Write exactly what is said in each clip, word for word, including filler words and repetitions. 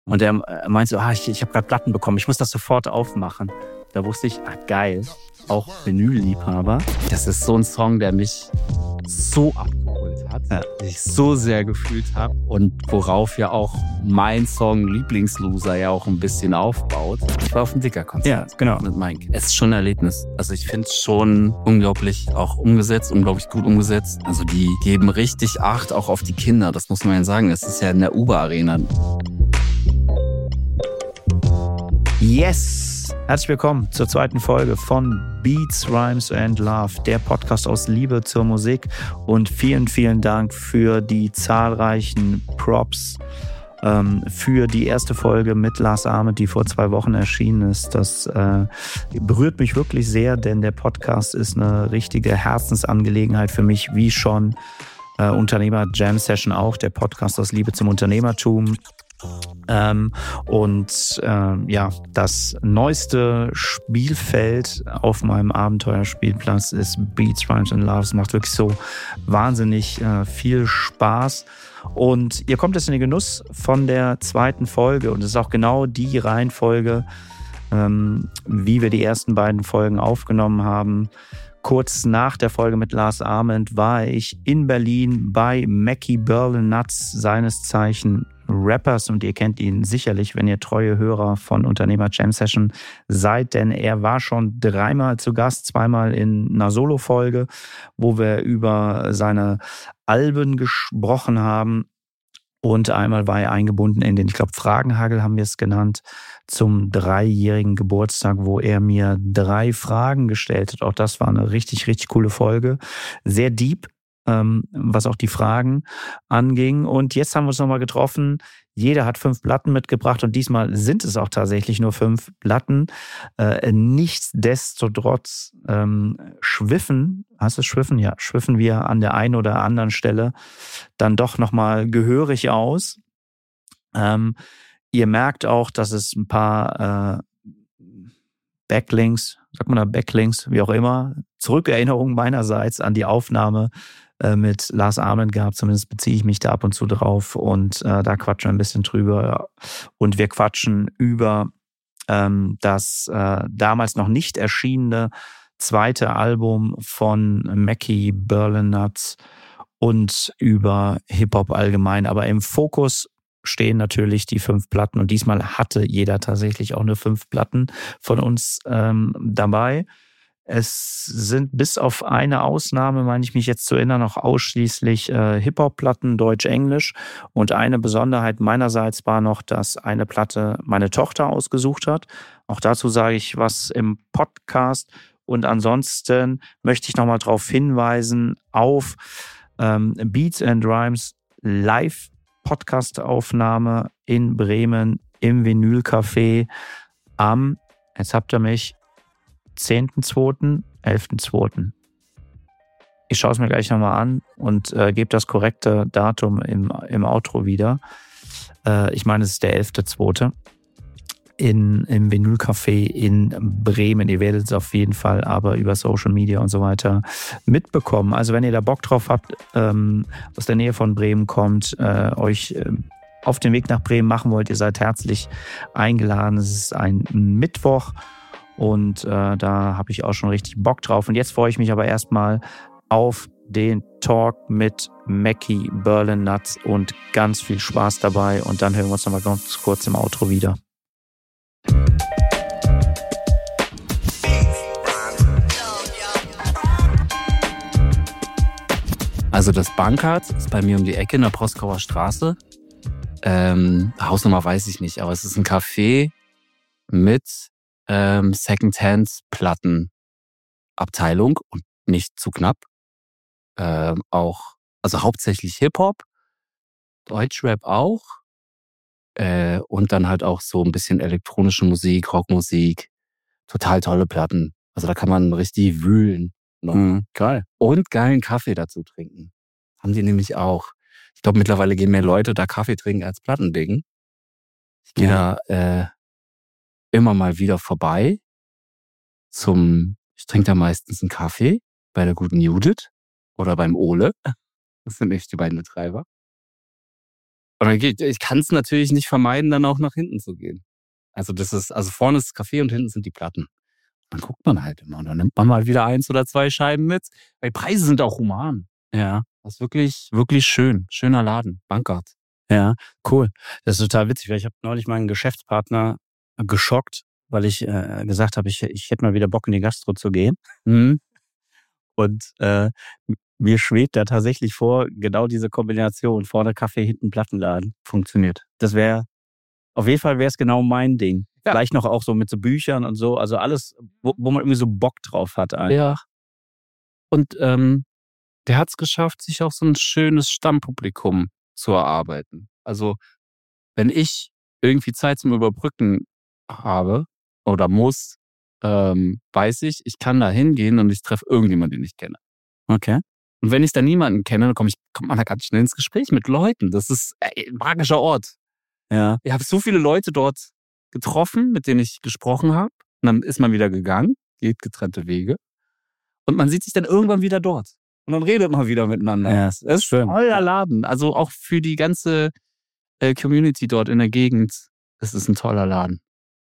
Und er meinte so, ah, ich, ich habe gerade Platten bekommen, ich muss das sofort aufmachen. Da wusste ich, ah geil, auch Vinyl-Liebhaber. Das ist so ein Song, der mich so abgeholt hat, ja. Den ich so sehr gefühlt habe und worauf ja auch mein Song Lieblingsloser ja auch ein bisschen aufbaut. Ich war auf dem Dicker-Konzert. Ja, genau. Mit Mike. Es ist schon ein Erlebnis. Also ich finde es schon unglaublich auch umgesetzt, unglaublich gut umgesetzt. Also die geben richtig Acht auch auf die Kinder, das muss man ja sagen. Es ist ja in der Uber-Arena. Yes! Herzlich willkommen zur zweiten Folge von Beats, Rhymes and Love, der Podcast aus Liebe zur Musik. Und vielen, vielen Dank für die zahlreichen Props ähm, für die erste Folge mit Lars Ahmed, die vor zwei Wochen erschienen ist. Das äh, berührt mich wirklich sehr, denn der Podcast ist eine richtige Herzensangelegenheit für mich, wie schon äh, Unternehmer Jam Session auch, der Podcast aus Liebe zum Unternehmertum. Ähm, und ähm, ja, das neueste Spielfeld auf meinem Abenteuerspielplatz ist Beats, Rhymes and Love. Es macht wirklich so wahnsinnig äh, viel Spaß. Und ihr kommt jetzt in den Genuss von der zweiten Folge. Und es ist auch genau die Reihenfolge, ähm, wie wir die ersten beiden Folgen aufgenommen haben. Kurz nach der Folge mit Lars Ahmed war ich in Berlin bei Mackie Berlin-Nuts, seines Zeichen Rappers, und ihr kennt ihn sicherlich, wenn ihr treue Hörer von Unternehmer Jam Session seid, denn er war schon dreimal zu Gast, zweimal in einer Solo-Folge, wo wir über seine Alben gesprochen haben. Und einmal war er eingebunden in den, ich glaube, Fragenhagel haben wir es genannt, zum dreijährigen Geburtstag, wo er mir drei Fragen gestellt hat. Auch das war eine richtig, richtig coole Folge. Sehr deep, ähm, was auch die Fragen anging. Und jetzt haben wir uns nochmal getroffen. Jeder hat fünf Platten mitgebracht und diesmal sind es auch tatsächlich nur fünf Platten. Äh, nichtsdestotrotz ähm, schwiffen, heißt es schwiffen? Ja, schwiffen wir an der einen oder anderen Stelle dann doch nochmal gehörig aus. Ähm, ihr merkt auch, dass es ein paar äh, Backlinks, sagt man da Backlinks, wie auch immer, Zurückerinnerungen meinerseits an die Aufnahme äh, mit Lars Ahmed gab. Zumindest beziehe ich mich da ab und zu drauf und äh, da quatschen wir ein bisschen drüber. Und wir quatschen über ähm, das äh, damals noch nicht erschienene zweite Album von Mackie Berlin-Nuts und über Hip-Hop allgemein. Aber im Fokus stehen natürlich die fünf Platten. Und diesmal hatte jeder tatsächlich auch nur fünf Platten von uns ähm, dabei. Es sind bis auf eine Ausnahme, meine ich mich jetzt zu erinnern, noch ausschließlich äh, Hip-Hop-Platten, Deutsch-Englisch. Und eine Besonderheit meinerseits war noch, dass eine Platte meine Tochter ausgesucht hat. Auch dazu sage ich was im Podcast. Und ansonsten möchte ich nochmal darauf hinweisen auf ähm, Beats and Rhymes Live-Podcast-Aufnahme in Bremen im Vinyl-Café am, jetzt habt ihr mich, zehnten zweiten, elften zweiten Ich schaue es mir gleich nochmal an und äh, gebe das korrekte Datum im, im Outro wieder. Äh, ich meine, es ist der elfte zweite in im Vinyl-Café in Bremen. Ihr werdet es auf jeden Fall aber über Social Media und so weiter mitbekommen. Also wenn ihr da Bock drauf habt, ähm, aus der Nähe von Bremen kommt, äh, euch äh, auf den Weg nach Bremen machen wollt, ihr seid herzlich eingeladen. Es ist ein Mittwoch und äh, da habe ich auch schon richtig Bock drauf. Und jetzt freue ich mich aber erstmal auf den Talk mit Mackie Berlin-Nuts und ganz viel Spaß dabei. Und dann hören wir uns nochmal ganz kurz im Outro wieder. Also das Bankart ist bei mir um die Ecke in der Proskauer Straße. Ähm, Hausnummer weiß ich nicht, aber es ist ein Café mit ähm, Secondhand-Plattenabteilung und nicht zu knapp. Ähm, auch, also hauptsächlich Hip-Hop, Deutschrap auch. Äh, und dann halt auch so ein bisschen elektronische Musik, Rockmusik. Total tolle Platten. Also da kann man richtig wühlen. Mhm, geil. Und geilen Kaffee dazu trinken. Haben die nämlich auch. Ich glaube, mittlerweile gehen mehr Leute da Kaffee trinken als Platten legen. Ich gehe Ja. da äh, immer mal wieder vorbei zum, ich trinke da meistens einen Kaffee bei der guten Judith oder beim Ole. Das sind echt die beiden Betreiber. Und dann geht, ich kann es natürlich nicht vermeiden, dann auch nach hinten zu gehen. Also das ist, also vorne ist das Café und hinten sind die Platten. Dann guckt man halt immer und dann nimmt man mal wieder eins oder zwei Scheiben mit. Weil die Preise sind auch human. Ja. Das ist wirklich, wirklich schön. Schöner Laden. Bankart. Ja, cool. Das ist total witzig, weil ich habe neulich meinen Geschäftspartner geschockt, weil ich äh, gesagt habe, ich, ich hätte mal wieder Bock in die Gastro zu gehen. Mhm. Und äh, mir schwebt da tatsächlich vor, genau diese Kombination, vorne Kaffee, hinten Plattenladen, funktioniert. Das wäre, auf jeden Fall wäre es genau mein Ding. Ja. Vielleicht noch auch so mit so Büchern und so, also alles, wo, wo man irgendwie so Bock drauf hat einfach. Ja. Und ähm, der hat es geschafft, sich auch so ein schönes Stammpublikum zu erarbeiten. Also wenn ich irgendwie Zeit zum Überbrücken habe oder muss, ähm, weiß ich, ich kann da hingehen und ich treffe irgendjemanden, den ich kenne. Okay. Und wenn ich da niemanden kenne, dann komme ich, kommt man da ganz schnell ins Gespräch mit Leuten. Das ist ey, ein magischer Ort. Ja. Ich habe so viele Leute dort getroffen, mit denen ich gesprochen habe. Und dann ist man wieder gegangen, geht getrennte Wege. Und man sieht sich dann irgendwann wieder dort. Und dann redet man wieder miteinander. Ja, das ist schön. Euer Laden. Also auch für die ganze äh, Community dort in der Gegend. Das ist ein toller Laden.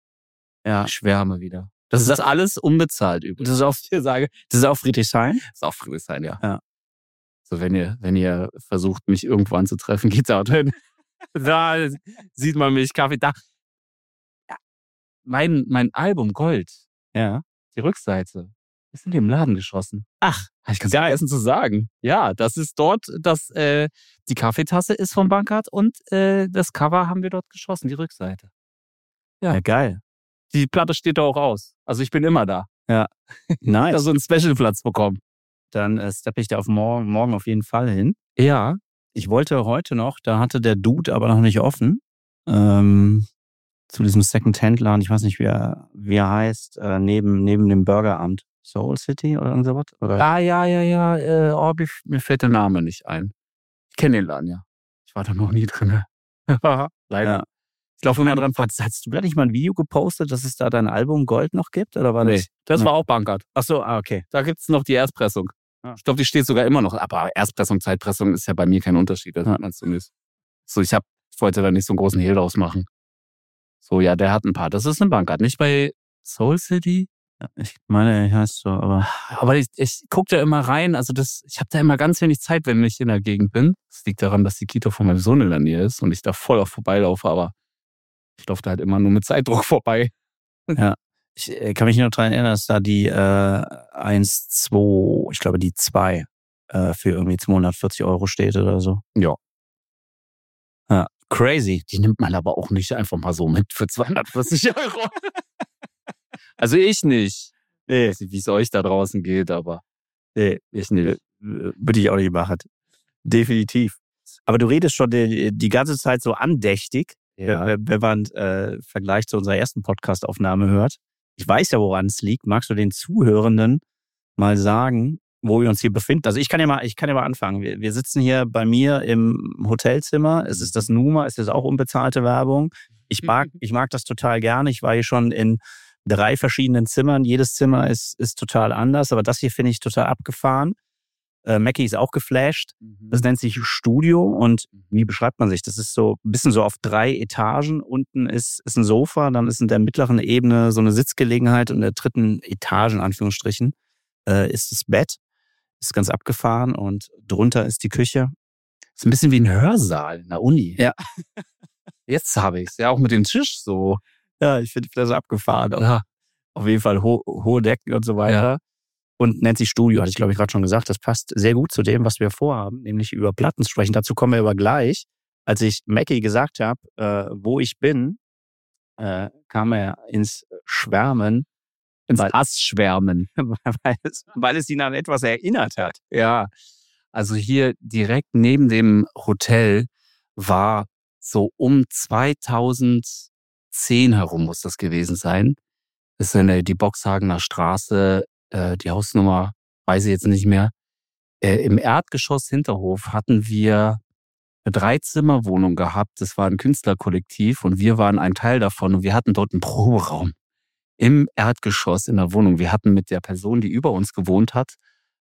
Ja. Ich schwärme wieder. Das, das ist alles unbezahlt übrigens. Das ist auch, ich sage, das ist auch Friedrichshain? Das ist auch Friedrichshain, ja. Ja. So, wenn ihr, wenn ihr versucht, mich irgendwo anzutreffen, geht da hin. Da sieht man mich, Kaffee, da. Ja. Mein, mein Album Gold, Ja. die Rückseite, ist in dem Laden geschossen. Ach, habe ich ganz vergessen zu sagen. Ja, das ist dort, das, äh, die Kaffeetasse ist von Bankart und äh, das Cover haben wir dort geschossen, die Rückseite. Ja. Ja, geil. Die Platte steht da auch aus. Also ich bin immer da. Ja. Nice. Da so einen Special-Platz bekommen. Dann äh, steppe ich da auf morgen, morgen auf jeden Fall hin. Ja. Ich wollte heute noch, da hatte der Dude aber noch nicht offen, ähm, zu diesem Second-Hand-Laden, ich weiß nicht, wie er, wie er heißt, äh, neben, neben dem Burgeramt. Soul City oder irgend sowas? Oder? Ah, ja, ja, ja. Äh, oh, mir, mir fällt der Name nicht ein. Ich kenne den Laden, ja. Ich war da noch nie drin. Leider. Ja. Ich laufe immer dran. Hast, hast du da nicht mal ein Video gepostet, dass es da dein Album Gold noch gibt? Oder war nee, das? das nee. war auch Bankart. Ach so, ah, okay. Da gibt es noch die Erstpressung. Ja. Ich glaube, die steht sogar immer noch. Aber Erstpressung, Zeitpressung ist ja bei mir kein Unterschied. Das ja. hat man zumindest. So, ich, hab, ich wollte da nicht so einen großen Hehl draus machen. So, ja, der hat ein paar. Das ist eine Bankart. Nicht bei Soul City? Ja, ich meine, ich heißt so, aber. Aber ich, ich gucke da immer rein. Also, das, ich habe da immer ganz wenig Zeit, wenn ich in der Gegend bin. Das liegt daran, dass die Kita von meinem Sohn in der Nähe ist und ich da voll auf vorbeilaufe. Aber ich laufe da halt immer nur mit Zeitdruck vorbei. Ja, ich äh, kann mich noch daran erinnern, dass da die äh, eins, zwei, ich glaube die zwei äh, für irgendwie zweihundertvierzig Euro steht oder so. Ja. Ja, crazy. Die nimmt man aber auch nicht einfach mal so mit für zweihundertvierzig Euro. Also ich nicht. Nee. Ich weiß nicht, wie es euch da draußen geht, aber nee, ich nicht. Würde ich auch nicht machen. Definitiv. Aber du redest schon die, die ganze Zeit so andächtig. Ja. Wenn, wenn man äh, Vergleich zu unserer ersten Podcast-Aufnahme hört. Ich weiß ja, woran es liegt. Magst du den Zuhörenden mal sagen, wo wir uns hier befinden? Also ich kann ja mal, ich kann ja mal anfangen. Wir, wir sitzen hier bei mir im Hotelzimmer. Es ist das Numa, es ist auch unbezahlte Werbung. Ich mag, ich mag das total gerne. Ich war hier schon in drei verschiedenen Zimmern. Jedes Zimmer ist, ist total anders, aber das hier finde ich total abgefahren. Äh, Mackie ist auch geflasht. Das nennt sich Studio und wie beschreibt man sich? Das ist so ein bisschen so auf drei Etagen. Unten ist, ist ein Sofa, dann ist in der mittleren Ebene so eine Sitzgelegenheit und in der dritten Etage, in Anführungsstrichen, äh, ist das Bett. Ist ganz abgefahren und drunter ist die Küche. Ist ein bisschen wie ein Hörsaal in der Uni. Ja. Jetzt habe ich es. Ja, auch mit dem Tisch so. Ja, ich finde das abgefahren. Ja. Auf jeden Fall ho- hohe Decken und so weiter. Ja. Und nennt sich Studio, hatte ich glaube ich gerade schon gesagt. Das passt sehr gut zu dem, was wir vorhaben, nämlich über Platten zu sprechen. Dazu kommen wir aber gleich. Als ich Mackie gesagt habe, äh, wo ich bin, äh, kam er ins Schwärmen. Ins Assschwärmen. weil, es, weil es ihn an etwas erinnert hat. Ja, also hier direkt neben dem Hotel war so um zweitausendzehn herum muss das gewesen sein. Das ist in die Boxhagener Straße, äh, die Hausnummer weiß ich jetzt nicht mehr. Äh, im Erdgeschoss Hinterhof hatten wir eine Dreizimmerwohnung gehabt. Das war ein Künstlerkollektiv und wir waren ein Teil davon und wir hatten dort einen Proberaum im Erdgeschoss in der Wohnung. Wir hatten mit der Person, die über uns gewohnt hat,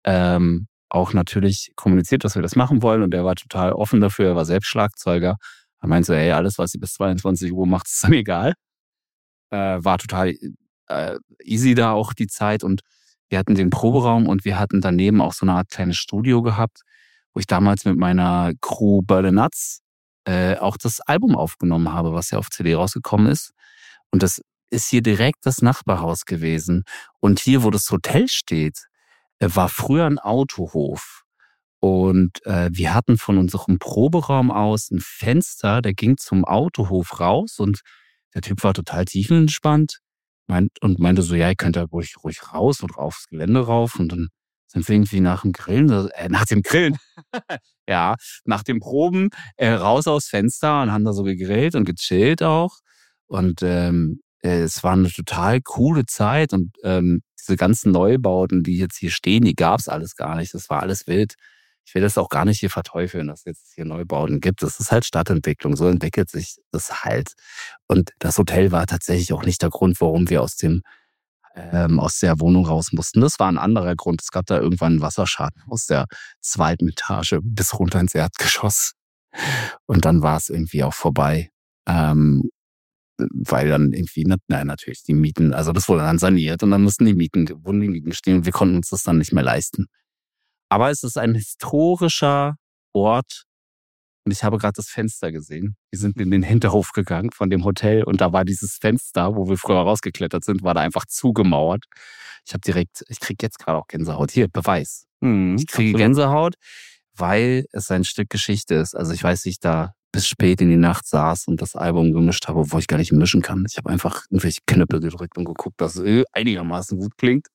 ähm, auch natürlich kommuniziert, dass wir das machen wollen und der war total offen dafür, er war selbst Schlagzeuger. Er meinte so, ey, alles, was ihr bis zweiundzwanzig Uhr macht, ist mir egal. Äh, war total äh, easy da auch die Zeit und wir hatten den Proberaum und wir hatten daneben auch so eine Art kleines Studio gehabt, wo ich damals mit meiner Crew Burn the Nuts äh, auch das Album aufgenommen habe, was ja auf C D rausgekommen ist. Und das ist hier direkt das Nachbarhaus gewesen. Und hier, wo das Hotel steht, war früher ein Autohof. Und äh, wir hatten von unserem Proberaum aus ein Fenster, der ging zum Autohof raus. Und der Typ war total tiefenentspannt meint, und meinte so, ja, ihr könnt da ruhig, ruhig raus und aufs Gelände rauf. Und dann sind wir irgendwie nach dem Grillen, äh, nach dem Grillen, ja, nach dem Proben äh, raus aufs Fenster und haben da so gegrillt und gechillt auch. Und ähm, es war eine total coole Zeit und ähm, diese ganzen Neubauten, die jetzt hier stehen, die gab es alles gar nicht. Das war alles wild. Ich will das auch gar nicht hier verteufeln, dass es jetzt hier Neubauten gibt. Das ist halt Stadtentwicklung. So entwickelt sich das halt. Und das Hotel war tatsächlich auch nicht der Grund, warum wir aus dem ähm, aus der Wohnung raus mussten. Das war ein anderer Grund. Es gab da irgendwann einen Wasserschaden aus der zweiten Etage bis runter ins Erdgeschoss. Und dann war es irgendwie auch vorbei. Ähm, weil dann irgendwie, nein, natürlich die Mieten, also das wurde dann saniert und dann mussten die Mieten, wurden die Mieten stehen und wir konnten uns das dann nicht mehr leisten. Aber es ist ein historischer Ort und ich habe gerade das Fenster gesehen. Wir sind in den Hinterhof gegangen von dem Hotel und da war dieses Fenster, wo wir früher rausgeklettert sind, war da einfach zugemauert. Ich habe direkt, ich kriege jetzt gerade auch Gänsehaut. Hier, Beweis. Mhm, ich kriege absolut Gänsehaut, weil es ein Stück Geschichte ist. Also ich weiß, wie ich da bis spät in die Nacht saß und das Album gemischt habe, obwohl ich gar nicht mischen kann. Ich habe einfach irgendwelche Knöpfe gedrückt und geguckt, dass es einigermaßen gut klingt.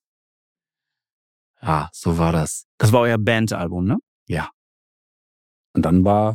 Ja, so war das. Das war euer Bandalbum, ne? Ja. Und dann war,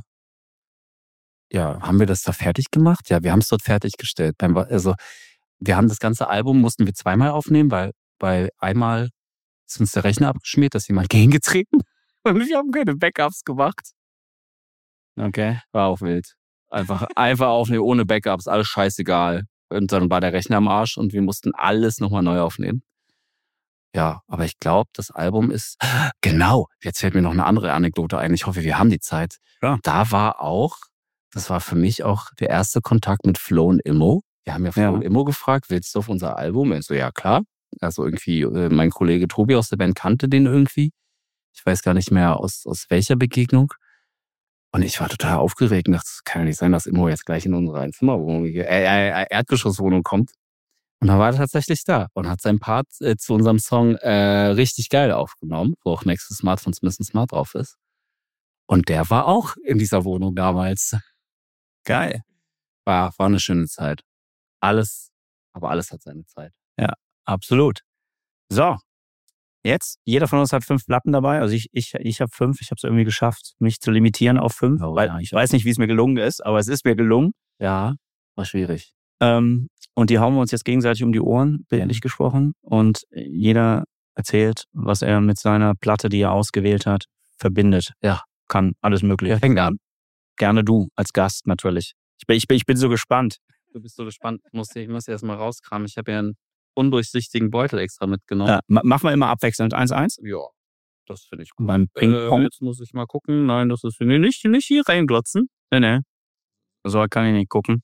ja, haben wir das da fertig gemacht? Ja, wir haben es dort fertiggestellt. Also wir haben das ganze Album, mussten wir zweimal aufnehmen, weil bei einmal ist uns der Rechner abgeschmiert, da ist jemand gegengetreten und wir haben keine Backups gemacht. Okay. War auch wild. Einfach, einfach aufnehmen, ohne Backups, alles scheißegal. Und dann war der Rechner am Arsch und wir mussten alles nochmal neu aufnehmen. Ja, aber ich glaube, das Album ist, genau, jetzt fällt mir noch eine andere Anekdote ein. Ich hoffe, wir haben die Zeit. Ja. Da war auch, das war für mich auch der erste Kontakt mit Flo und Immo. Wir haben ja Flo ja. und Immo gefragt, willst du auf unser Album? Ich so, ja klar. Also irgendwie, mein Kollege Tobi aus der Band kannte den irgendwie. Ich weiß gar nicht mehr, aus, aus welcher Begegnung. Und ich war total aufgeregt und dachte, es kann ja nicht sein, dass Immo jetzt gleich in unsere Einzimmerwohnung, äh, äh, Erdgeschosswohnung kommt. Und dann war er tatsächlich da und hat seinen Part äh, zu unserem Song äh, richtig geil aufgenommen, wo auch Next to Smart von Smith and Smart drauf ist. Und der war auch in dieser Wohnung damals. Geil. War, war eine schöne Zeit. Alles, aber alles hat seine Zeit. Ja, absolut. So. Jetzt, jeder von uns hat fünf Platten dabei. Also ich, ich, ich habe fünf. Ich habe es irgendwie geschafft, mich zu limitieren auf fünf. Oh, weil ja, ich weiß nicht, wie es mir gelungen ist, aber es ist mir gelungen. Ja, war schwierig. Ähm, und die hauen wir uns jetzt gegenseitig um die Ohren, bildlich gesprochen. Und jeder erzählt, was er mit seiner Platte, die er ausgewählt hat, verbindet. Ja. Kann alles mögliche. Ja, fängt an. Gerne du, als Gast natürlich. Ich bin, ich bin, ich bin so gespannt. Du bist so gespannt. Ich muss, ich muss erst mal rauskramen. Ich habe ja einen undurchsichtigen Beutel extra mitgenommen. Ja, machen wir immer abwechselnd eins eins? Ja, das finde ich gut. Beim Ping-Pong. Äh, jetzt muss ich mal gucken. Nein, das ist nicht, nicht hier reinglotzen. Nee, nee. So kann ich nicht gucken.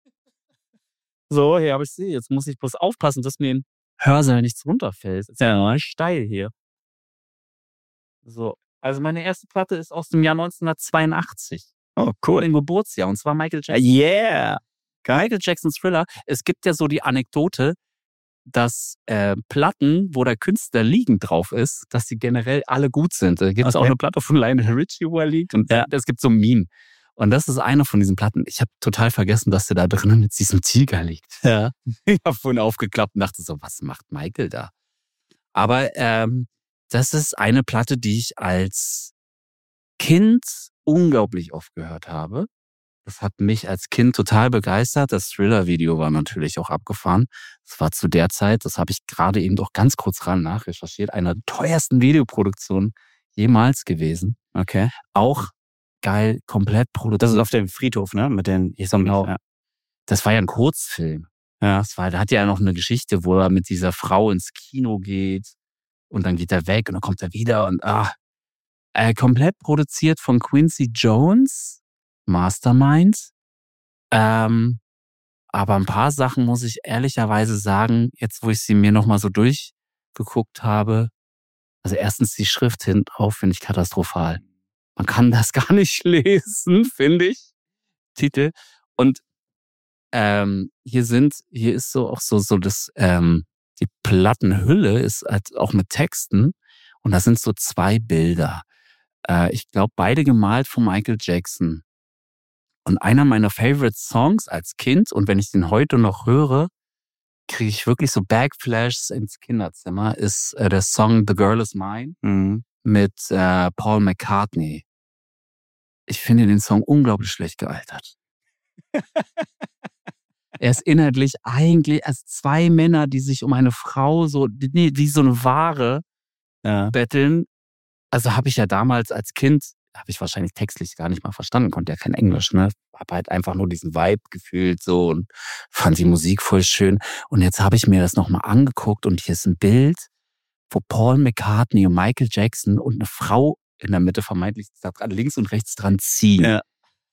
So, hier habe ich sie. Jetzt muss ich bloß aufpassen, dass mir ein Hörsaal nichts runterfällt. Ist ja mal steil hier. So, also meine erste Platte ist aus dem Jahr neunzehnhundertzweiundachtzig. Oh, cool. Im Geburtsjahr. Und zwar Michael Jackson. Yeah. Geil. Michael Jacksons Thriller. Es gibt ja so die Anekdote, dass äh, Platten, wo der Künstler liegend drauf ist, dass die generell alle gut sind. Da gibt es okay. auch eine Platte von Lionel Richie, wo er liegt. Und ja. es gibt so ein Meme. Und das ist eine von diesen Platten. Ich habe total vergessen, dass der da drinnen mit diesem Tiger liegt. Ja. Ich habe vorhin aufgeklappt und dachte so, was macht Michael da? Aber ähm, das ist eine Platte, die ich als Kind unglaublich oft gehört habe. Das hat mich als Kind total begeistert. Das Thriller-Video war natürlich auch abgefahren. Das war zu der Zeit, das habe ich gerade eben doch ganz kurz ran nachrecherchiert, einer der teuersten Videoproduktionen jemals gewesen. Okay. Auch geil, komplett produziert. Das ist auf dem Friedhof, ne? Mit den genau. Ja. Das war ja ein Kurzfilm. Ja, das war, da hat ja noch eine Geschichte, wo er mit dieser Frau ins Kino geht und dann geht er weg und dann kommt er wieder und ah, äh, komplett produziert von Quincy Jones, Mastermind. Ähm, aber ein paar Sachen muss ich ehrlicherweise sagen, jetzt wo ich sie mir nochmal so durchgeguckt habe, also erstens die Schrift hinten drauf finde ich katastrophal. Man kann das gar nicht lesen, finde ich. Titel. Und ähm, hier sind, hier ist so auch so, so das, ähm, die Plattenhülle ist halt auch mit Texten und da sind so zwei Bilder. Äh, ich glaube, beide gemalt von Michael Jackson. Und einer meiner Favorite Songs als Kind, und wenn ich den heute noch höre, kriege ich wirklich so Backflashes ins Kinderzimmer, ist äh, der Song The Girl Is Mine Mhm. mit äh, Paul McCartney. Ich finde den Song unglaublich schlecht gealtert. Er ist inhaltlich eigentlich als zwei Männer, die sich um eine Frau so, nee, wie so eine Ware Ja. betteln. Also habe ich ja damals als Kind, habe ich wahrscheinlich textlich gar nicht mal verstanden, konnte ja kein Englisch, ne? Habe halt einfach nur diesen Vibe gefühlt so und fand die Musik voll schön. Und jetzt habe ich mir das nochmal angeguckt und hier ist ein Bild, wo Paul McCartney und Michael Jackson und eine Frau in der Mitte vermeintlich da dran, links und rechts dran ziehen. Ja.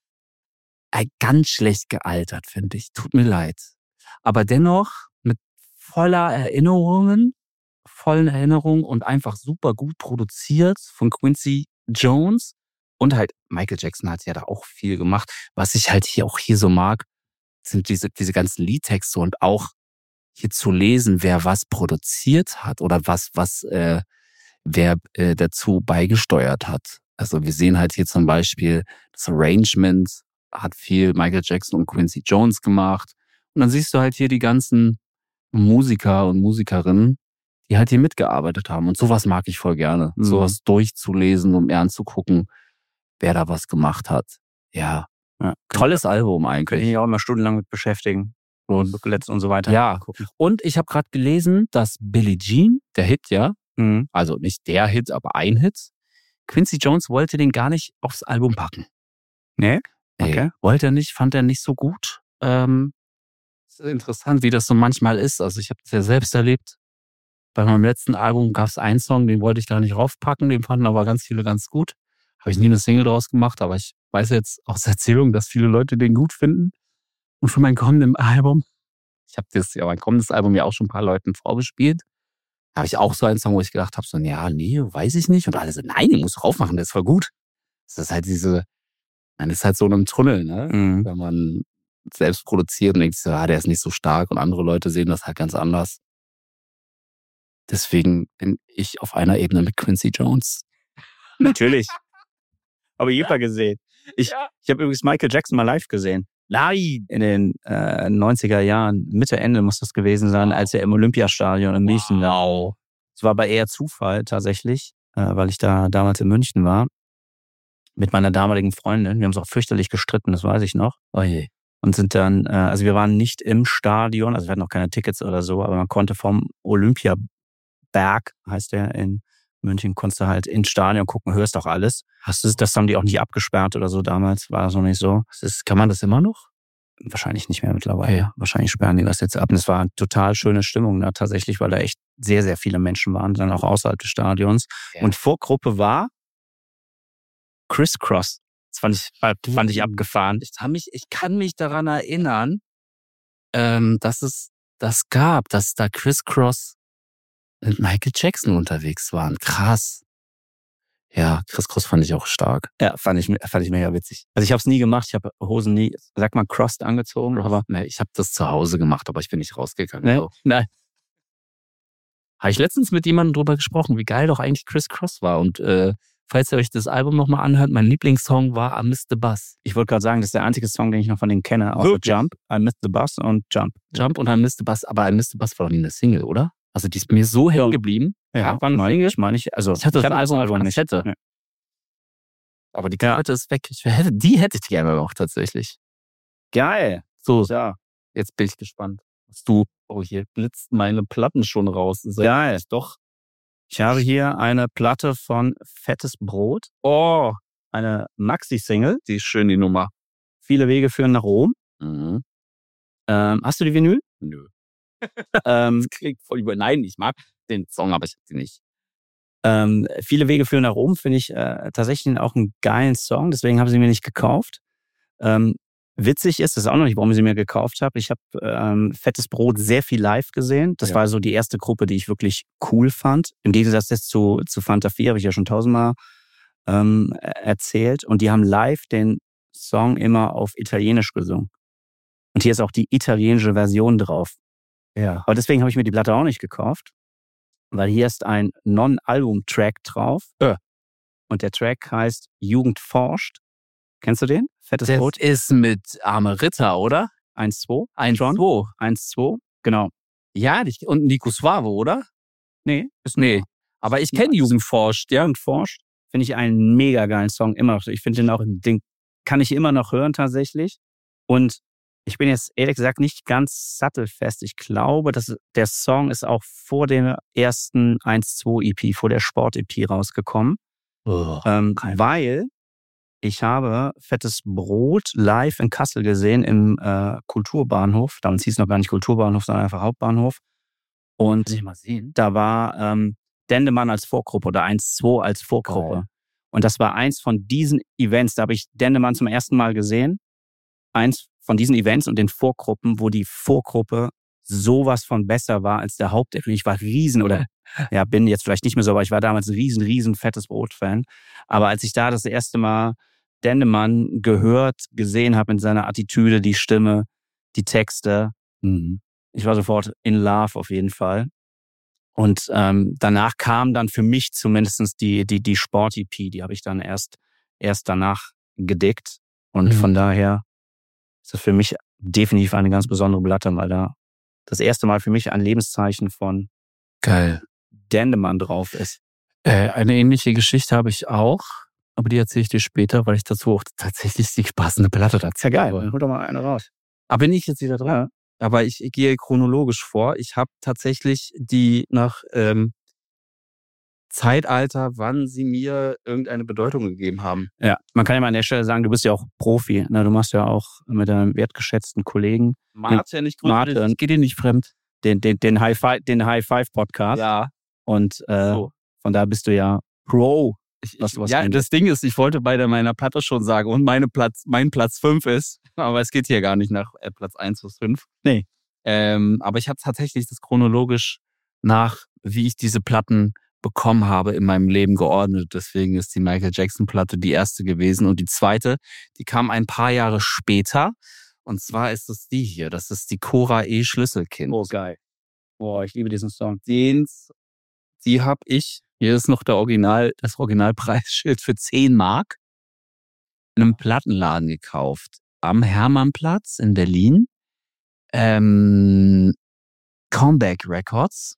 Äh, Ganz schlecht gealtert, finde ich. Tut mir leid. Aber dennoch mit voller Erinnerungen, vollen Erinnerungen und einfach super gut produziert von Quincy Jones. Und halt, Michael Jackson hat ja da auch viel gemacht. Was ich halt hier auch hier so mag, sind diese, diese ganzen Liedtexte und auch hier zu lesen, wer was produziert hat oder was, was, äh, wer äh, dazu beigesteuert hat. Also wir sehen halt hier zum Beispiel das Arrangement hat viel Michael Jackson und Quincy Jones gemacht. Und dann siehst du halt hier die ganzen Musiker und Musikerinnen, die halt hier mitgearbeitet haben. Und sowas mag ich voll gerne. Mhm. Sowas durchzulesen, um mir anzugucken, wer da was gemacht hat. Ja, Ja. tolles Album Könnte ich eigentlich. mich auch immer stundenlang mit beschäftigen. Und Booklets und so weiter. Ja, gucken. und ich habe gerade gelesen, dass Billie Jean, der Hit, ja, Mhm. also nicht der Hit, aber ein Hit, Quincy Jones wollte den gar nicht aufs Album packen. Nee? Nee, Okay. wollte er nicht, fand er nicht so gut. Ähm, ist interessant, wie das so manchmal ist. Also ich habe das ja selbst erlebt. Bei meinem letzten Album gab es einen Song, den wollte ich gar nicht raufpacken, den fanden aber ganz viele ganz gut. Habe ich nie eine Single draus gemacht, aber ich weiß jetzt aus Erzählung, dass viele Leute den gut finden. Und für mein kommendes Album, ich habe das ja mein kommendes Album ja auch schon ein paar Leuten vorgespielt, habe ich auch so einen Song, wo ich gedacht habe, so, ja, nee, weiß ich nicht. Und alle so, nein, den musst du raufmachen, der ist voll gut. Das ist halt diese, man ist halt so in einem Tunnel, ne? Mhm. Wenn man selbst produziert und denkt, so, ah, der ist nicht so stark und andere Leute sehen das halt ganz anders. Deswegen bin ich auf einer Ebene mit Quincy Jones. Natürlich. Aber ich habe gesehen. Ich, Ja. ich habe übrigens Michael Jackson mal live gesehen. Nein! In den äh, neunziger Jahren, Mitte, Ende muss das gewesen sein, als er im Olympiastadion in München war. Wow. Es war aber eher Zufall tatsächlich, äh, weil ich da damals in München war. Mit meiner damaligen Freundin. Wir haben uns auch fürchterlich gestritten, das weiß ich noch. Oh je. Und sind dann, äh, also wir waren nicht im Stadion, also wir hatten noch keine Tickets oder so, aber man konnte vom Olympiaberg, heißt der in München, konntest du halt ins Stadion gucken, hörst auch alles. Hast Das, du das haben die auch nicht abgesperrt oder so damals, war das noch nicht so. das ist, kann man das immer noch? Wahrscheinlich nicht mehr mittlerweile. Okay. Wahrscheinlich sperren die das jetzt ab. Und es war eine total schöne Stimmung da tatsächlich, weil da echt sehr, sehr viele Menschen waren, dann auch außerhalb des Stadions. Ja. Und Vorgruppe war Criss Cross. Das fand ich, fand ich abgefahren. Ich kann mich, ich kann mich daran erinnern, ähm, dass es das gab, dass da Criss Cross mit Michael Jackson unterwegs waren. Krass. Ja, Criss Cross fand ich auch stark. Ja, fand ich, fand ich mega witzig. Also ich habe es nie gemacht, ich habe Hosen nie, sag mal, crossed angezogen, aber Nee, ich habe das zu Hause gemacht, aber ich bin nicht rausgegangen. ne, So. nein. Habe ich letztens mit jemandem drüber gesprochen, wie geil doch eigentlich Criss Cross war. Und äh, falls ihr euch das Album nochmal anhört, mein Lieblingssong war I Miss the Bus. Ich wollte gerade sagen, das ist der einzige Song, den ich noch von denen kenne, außer Wirklich? Jump, I Miss the Bus und Jump. Jump und I Miss the Bus, aber I Miss the Bus war doch nie eine Single, oder? Also die ist mir so hängen geblieben. Ja, war eine meine Single. ich, meine ich. Also Ich hatte das kenn Album Album auf nicht. Kassette. Ja. Aber die Ja. Kassette ist weg. Ich hätte, die hätte ich gerne noch tatsächlich. Geil. So, Ja. jetzt bin ich gespannt. Was du, oh, hier blitzt meine Platten schon raus. Das ist ja Geil. doch. Ich habe hier eine Platte von Fettes Brot, Oh, eine Maxi-Single. die ist schön, die Nummer. Viele Wege führen nach Rom. Mhm. Ähm, hast du die Vinyl? Nö. ähm, Das klingt voll über. Nein, ich mag den Song, aber ich hab den nicht. ähm, Viele Wege führen nach Rom finde ich äh, tatsächlich auch einen geilen Song. Deswegen habe ich sie mir nicht gekauft. Ähm, Witzig ist, das ist auch noch nicht, warum ich sie mir gekauft habe. Ich habe ähm, Fettes Brot sehr viel live gesehen. Das ja. war so die erste Gruppe, die ich wirklich cool fand. Im Gegensatz jetzt zu, zu Fanta vier, habe ich ja schon tausendmal ähm, erzählt. Und die haben live den Song immer auf Italienisch gesungen. Und hier ist auch die italienische Version drauf. Ja. Aber deswegen habe ich mir die Platte auch nicht gekauft. Weil hier ist ein Non-Album-Track drauf. Äh. Und der Track heißt Jugend forscht. Kennst du den? Fettes das Brot? Ist mit Arme Ritter, oder? eins zwei. eins zwei. eins zwei, genau. Ja, und Nico Suave, oder? Nee. Ist nee. Aber ich kenne Jugend forscht, ja. Jugend forscht. Finde ich einen mega geilen Song. Immer noch. Ich finde den auch, den kann ich immer noch hören tatsächlich. Und ich bin jetzt ehrlich gesagt nicht ganz sattelfest. Ich glaube, dass der Song ist auch vor der ersten eins zwei E P, vor der Sport-E P rausgekommen. Oh, ähm, weil ich habe Fettes Brot live in Kassel gesehen im äh, Kulturbahnhof. Damals hieß es noch gar nicht Kulturbahnhof, sondern einfach Hauptbahnhof. Und ich mal sehen. da war ähm, Dendemann als Vorgruppe oder eins zwei als Vorgruppe. Geil. Und das war eins von diesen Events. Da habe ich Dendemann zum ersten Mal gesehen. Eins von diesen Events und den Vorgruppen, wo die Vorgruppe sowas von besser war als der Hauptact. Ich war riesen, oder ja, bin jetzt vielleicht nicht mehr so, aber ich war damals ein riesen, riesen Fettes Brot-Fan. Aber als ich da das erste Mal Dendemann gehört, gesehen habe in seiner Attitüde, die Stimme, die Texte, mhm. ich war sofort in love auf jeden Fall. Und ähm, danach kam dann für mich zumindest die, die, die Sport-E P, die habe ich dann erst, erst danach gedickt. Und mhm. von daher ist das für mich definitiv eine ganz besondere Platte, weil da das erste Mal für mich ein Lebenszeichen von Geil. Dendemann drauf ist. Äh, eine ähnliche Geschichte habe ich auch, aber die erzähle ich dir später, weil ich dazu auch tatsächlich die passende Platte dazu. Ja, geil. Hol doch mal eine raus. Aber bin ich jetzt wieder dran? Aber ich, ich gehe chronologisch vor. Ich habe tatsächlich die nach ähm, Zeitalter, wann sie mir irgendeine Bedeutung gegeben haben. Ja, man kann ja mal an der Stelle sagen, du bist ja auch Profi. Ne? Du machst ja auch mit deinem wertgeschätzten Kollegen Martin, nicht Martin, ich gehe dir nicht fremd. Den, den, den High Five, den High Five Podcast. Ja. Und äh, so. Von da bist du ja Pro. Ich, ich, was ja, das Ding ist, ich wollte bei meiner Platte schon sagen, und meine Platz, mein Platz fünf ist, aber es geht hier gar nicht nach äh, Platz eins bis fünf. Nee. Ähm, aber ich habe tatsächlich das chronologisch nach, wie ich diese Platten bekommen habe, in meinem Leben geordnet. Deswegen ist die Michael Jackson-Platte die erste gewesen. Und die zweite, die kam ein paar Jahre später. Und zwar ist es die hier. Das ist die Cora E. Schlüsselkind. Oh, geil. Boah, ich liebe diesen Song. Den, die habe ich, hier ist noch der Original, das Originalpreisschild für zehn Mark in einem Plattenladen gekauft. Am Hermannplatz in Berlin. Ähm, Comeback Records.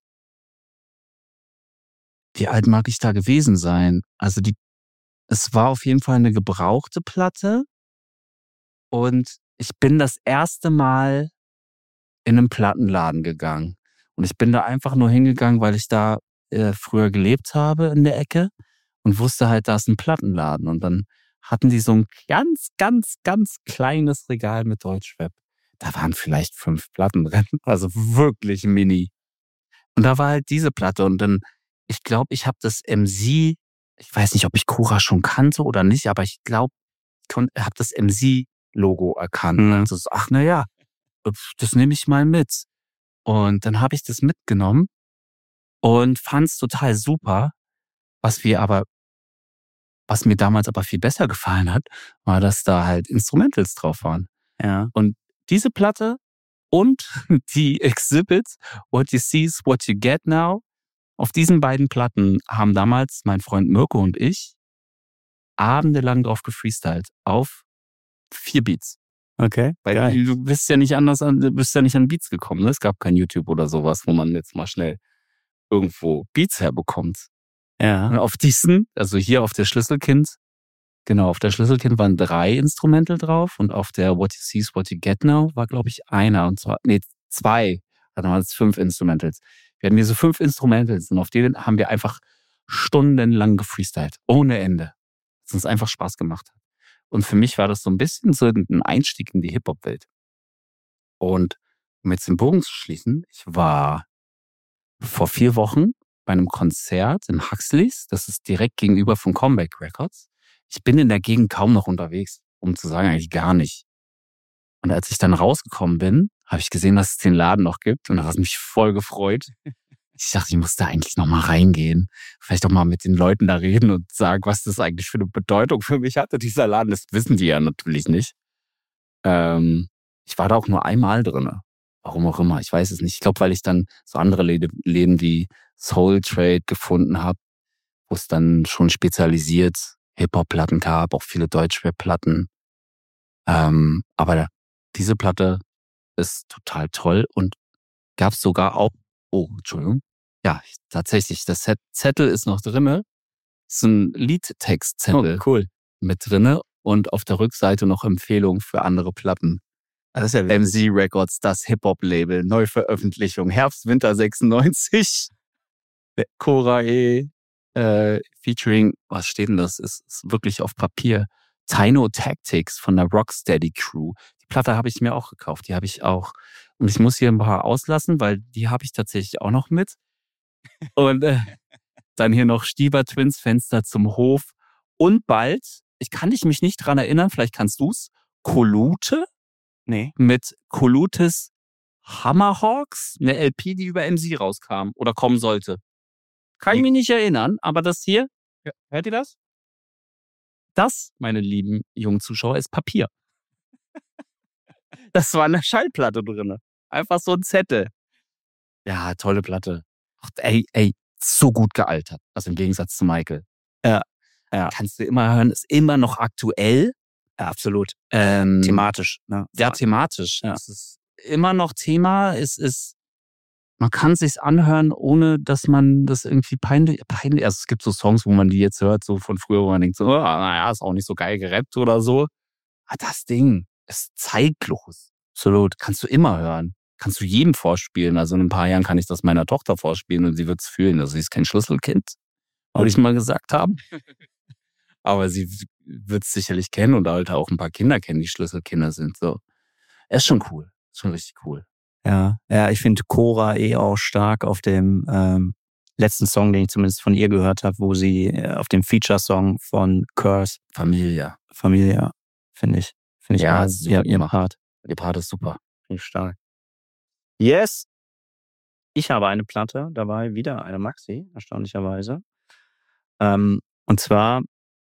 Wie alt mag ich da gewesen sein? Also die, es war auf jeden Fall eine gebrauchte Platte. Und ich bin das erste Mal in einen Plattenladen gegangen. Und ich bin da einfach nur hingegangen, weil ich da äh, früher gelebt habe in der Ecke und wusste halt, da ist ein Plattenladen. Und dann hatten die so ein ganz, ganz, ganz kleines Regal mit Deutschrap. Da waren vielleicht fünf Platten drin. Also wirklich mini. Und da war halt diese Platte. Und dann, ich glaube, ich habe das M C, ich weiß nicht, ob ich Cora schon kannte oder nicht, aber ich glaube, ich habe das M C-Logo erkannt. Mhm. Also, ach na ja, das nehme ich mal mit. Und dann habe ich das mitgenommen und fand es total super. Was wir aber, was mir damals aber viel besser gefallen hat, war, dass da halt Instrumentals drauf waren. Ja. Und diese Platte und die Exhibits, What You See is What You Get Now, auf diesen beiden Platten haben damals mein Freund Mirko und ich abendelang drauf gefreestylt. Auf vier Beats. Okay. Weil geil. du bist ja nicht anders an, du bist ja nicht an Beats gekommen. Ne? Es gab kein YouTube oder sowas, wo man jetzt mal schnell irgendwo Beats herbekommt. Ja. Und auf diesen, also hier auf der Schlüsselkind, genau, auf der Schlüsselkind waren drei Instrumental drauf und auf der What You See is What You Get Now war, glaube ich, einer und zwar, nee, zwei. Dann waren es fünf Instrumentals. Wir hatten diese fünf Instrumentals und auf denen haben wir einfach stundenlang gefreestylt. Ohne Ende. Was uns einfach Spaß gemacht hat. Und für mich war das so ein bisschen so ein Einstieg in die Hip-Hop-Welt. Und um jetzt den Bogen zu schließen, ich war vor vier Wochen bei einem Konzert im Huxleys. Das ist direkt gegenüber von Comeback Records. Ich bin in der Gegend kaum noch unterwegs, um zu sagen, eigentlich gar nicht. Und als ich dann rausgekommen bin, habe ich gesehen, dass es den Laden noch gibt. Und da hat es mich voll gefreut. Ich dachte, ich muss da eigentlich noch mal reingehen. Vielleicht auch mal mit den Leuten da reden und sagen, was das eigentlich für eine Bedeutung für mich hatte, dieser Laden. Das wissen die ja natürlich nicht. Ähm, ich war da auch nur einmal drin. Warum auch immer, ich weiß es nicht. Ich glaube, weil ich dann so andere Läden wie Soul Trade gefunden habe, wo es dann schon spezialisiert Hip-Hop-Platten gab, auch viele Deutschrap-Platten. Ähm, aber diese Platte ist total toll und gab es sogar auch, oh, Entschuldigung, ja, tatsächlich, das Zettel ist noch drinne. Ist ein Liedtextzettel Oh, cool. mit drinne und auf der Rückseite noch Empfehlungen für andere Platten. Das ist ja M C Records, das Hip-Hop-Label, Neuveröffentlichung, Herbst, Winter sechsundneunzig. Cora E. Äh, featuring, was steht denn das? Ist, ist wirklich auf Papier. Tyno Tactics von der Rocksteady Crew. Die Platte habe ich mir auch gekauft. Die habe ich auch. Und ich muss hier ein paar auslassen, weil die habe ich tatsächlich auch noch mit. Und äh, dann hier noch Stieber Twins, Fenster zum Hof. Und bald, ich kann dich mich nicht dran erinnern, vielleicht kannst du's, Kolute? Nee. Mit Kolutes Hammerhawks, eine L P, die über M C rauskam oder kommen sollte. Kann ich mich nicht erinnern, aber das hier, hört ihr das? Das, meine lieben jungen Zuschauer, ist Papier. Das war eine Schallplatte drin. Einfach so ein Zettel. Ja, tolle Platte. Ach, ey, ey, so gut gealtert. Also im Gegensatz zu Michael. Ja, ja. Kannst du immer hören, ist immer noch aktuell. Ja, absolut. Ähm, thematisch. Ne? Ja, thematisch. Ja. Es ist immer noch Thema. Es ist, man kann es sich anhören, ohne dass man das irgendwie peinlich, peinlich. Also es gibt so Songs, wo man die jetzt hört, so von früher, wo man denkt, so, oh, naja, ist auch nicht so geil gerappt oder so. Aber das Ding ist zeitlos. Absolut. Kannst du immer hören. Kannst du jedem vorspielen. Also in ein paar Jahren kann ich das meiner Tochter vorspielen und sie wird es fühlen. Also sie ist kein Schlüsselkind, würde ich mal gesagt haben. Aber sie wird es sicherlich kennen und halt auch ein paar Kinder kennen, die Schlüsselkinder sind. So, ist schon cool. Ist schon richtig cool. Ja, ja, ich finde Cora eh auch stark auf dem ähm, letzten Song, den ich zumindest von ihr gehört habe, wo sie äh, auf dem Feature-Song von Curse Familia. Familia, finde ich. Finde ich Ja, auch, super ihr, ihr gemacht. Part. Ihr Part ist super. Finde ich stark. Yes. Ich habe eine Platte dabei, wieder eine Maxi, erstaunlicherweise. Ähm, und zwar,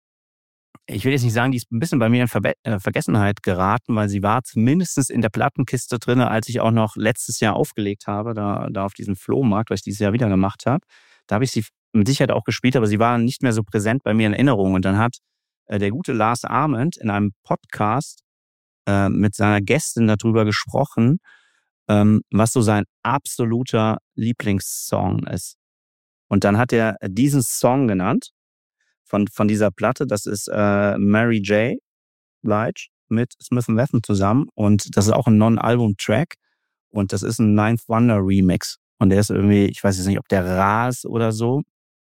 ich will jetzt nicht sagen, die ist ein bisschen bei mir in Verbe- äh, Vergessenheit geraten, weil sie war zumindest in der Plattenkiste drin, als ich auch noch letztes Jahr aufgelegt habe, da, da auf diesem Flohmarkt, was ich dieses Jahr wieder gemacht habe. Da habe ich sie mit Sicherheit auch gespielt, aber sie war nicht mehr so präsent bei mir in Erinnerung. Und dann hat äh, der gute Lars Ament in einem Podcast äh, mit seiner Gästin darüber gesprochen, ähm, was so sein absoluter Lieblingssong ist. Und dann hat er diesen Song genannt von, von dieser Platte. Das ist äh, Mary J. Blige mit Smith and Wesson zusammen. Und das ist auch ein Non-Album-Track. Und das ist ein Ninth Wonder Remix. Und der ist irgendwie, ich weiß jetzt nicht, ob der rar ist oder so.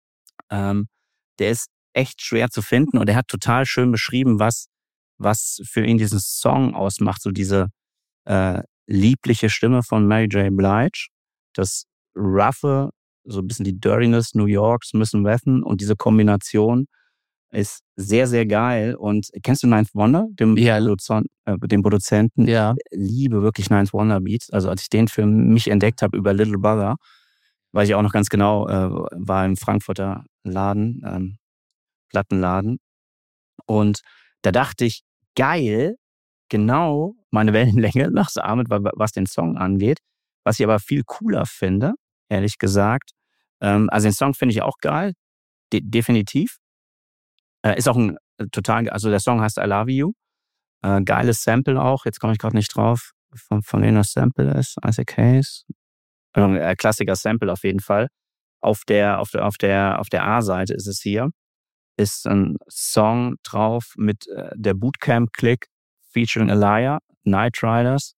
Ähm, der ist echt schwer zu finden. Und er hat total schön beschrieben, was, was für ihn diesen Song ausmacht. So diese äh, liebliche Stimme von Mary J. Blige. Das roughe, so ein bisschen die Dirtiness New York, Smith and Wesson und diese Kombination ist sehr, sehr geil. Und kennst du Ninth Wonder, dem, Ja. Produzen, äh, den Produzenten? Ja. Liebe wirklich Ninth Wonder Beats. Also als ich den für mich entdeckt habe über Little Brother, weiß ich auch noch ganz genau, äh, war im Frankfurter Laden, ähm, Plattenladen. Und da dachte ich, geil, genau meine Wellenlänge nachgeahmt, was den Song angeht. Was ich aber viel cooler finde, ehrlich gesagt. Ähm, also den Song finde ich auch geil, de- definitiv. Äh, ist auch ein äh, total, also der Song heißt I Love You. Äh, geiles Sample auch, jetzt komme ich gerade nicht drauf, von, von wem das Sample ist. Isaac Hayes. Äh, Klassiker Sample auf jeden Fall. Auf der, auf der, auf der, auf der A-Seite ist es hier. Ist ein Song drauf mit äh, der Bootcamp Click featuring Elia, Night Riders.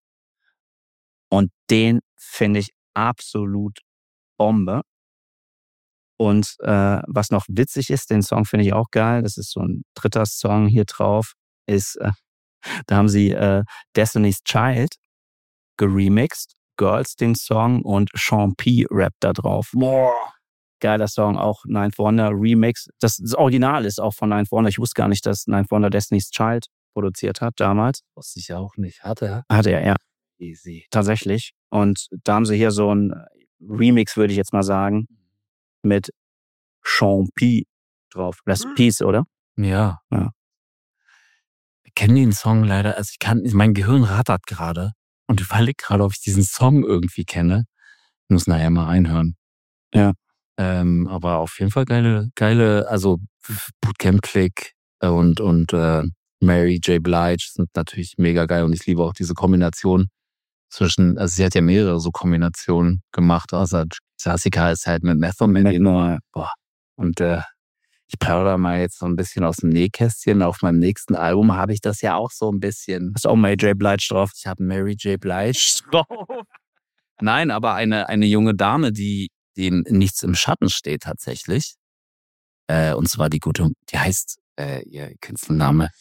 Und den finde ich absolut Bombe. Und äh, was noch witzig ist, den Song finde ich auch geil, das ist so ein dritter Song hier drauf, ist, äh, da haben sie äh, Destiny's Child geremixed, Girls den Song und Sean P. rappt da drauf. Boah. Geiler Song, auch Ninth Wonder Remix. Das, das Original ist auch von Ninth Wonder. Ich wusste gar nicht, dass Ninth Wonder Destiny's Child produziert hat damals. Wusste ich auch nicht. Hatte er? Hatte er, ja. Easy. Tatsächlich. Und da haben sie hier so ein Remix, würde ich jetzt mal sagen, mit Sean P. drauf. Das ist Peace, oder? Ja. Ja. Ich kenne den Song leider, also ich kann, mein Gehirn rattert gerade und überlege gerade, ob ich diesen Song irgendwie kenne. Ich muss nachher mal reinhören. Ja. Ähm, aber auf jeden Fall geile, geile, also Bootcamp Click und, und äh, Mary J. Blige sind natürlich mega geil und ich liebe auch diese Kombination zwischen, also sie hat ja mehrere so Kombinationen gemacht, außer Jessica ist halt mit Method Man. Boah. Und äh, ich plaudere mal jetzt so ein bisschen aus dem Nähkästchen. Auf meinem nächsten Album habe ich das ja auch so ein bisschen. Hast du auch Mary J. Blige drauf? Ich habe Mary J. Blige drauf. Nein, aber eine, eine junge Dame, die dem nichts im Schatten steht tatsächlich. Äh, und zwar die gute, die heißt, äh, ihr Künstlername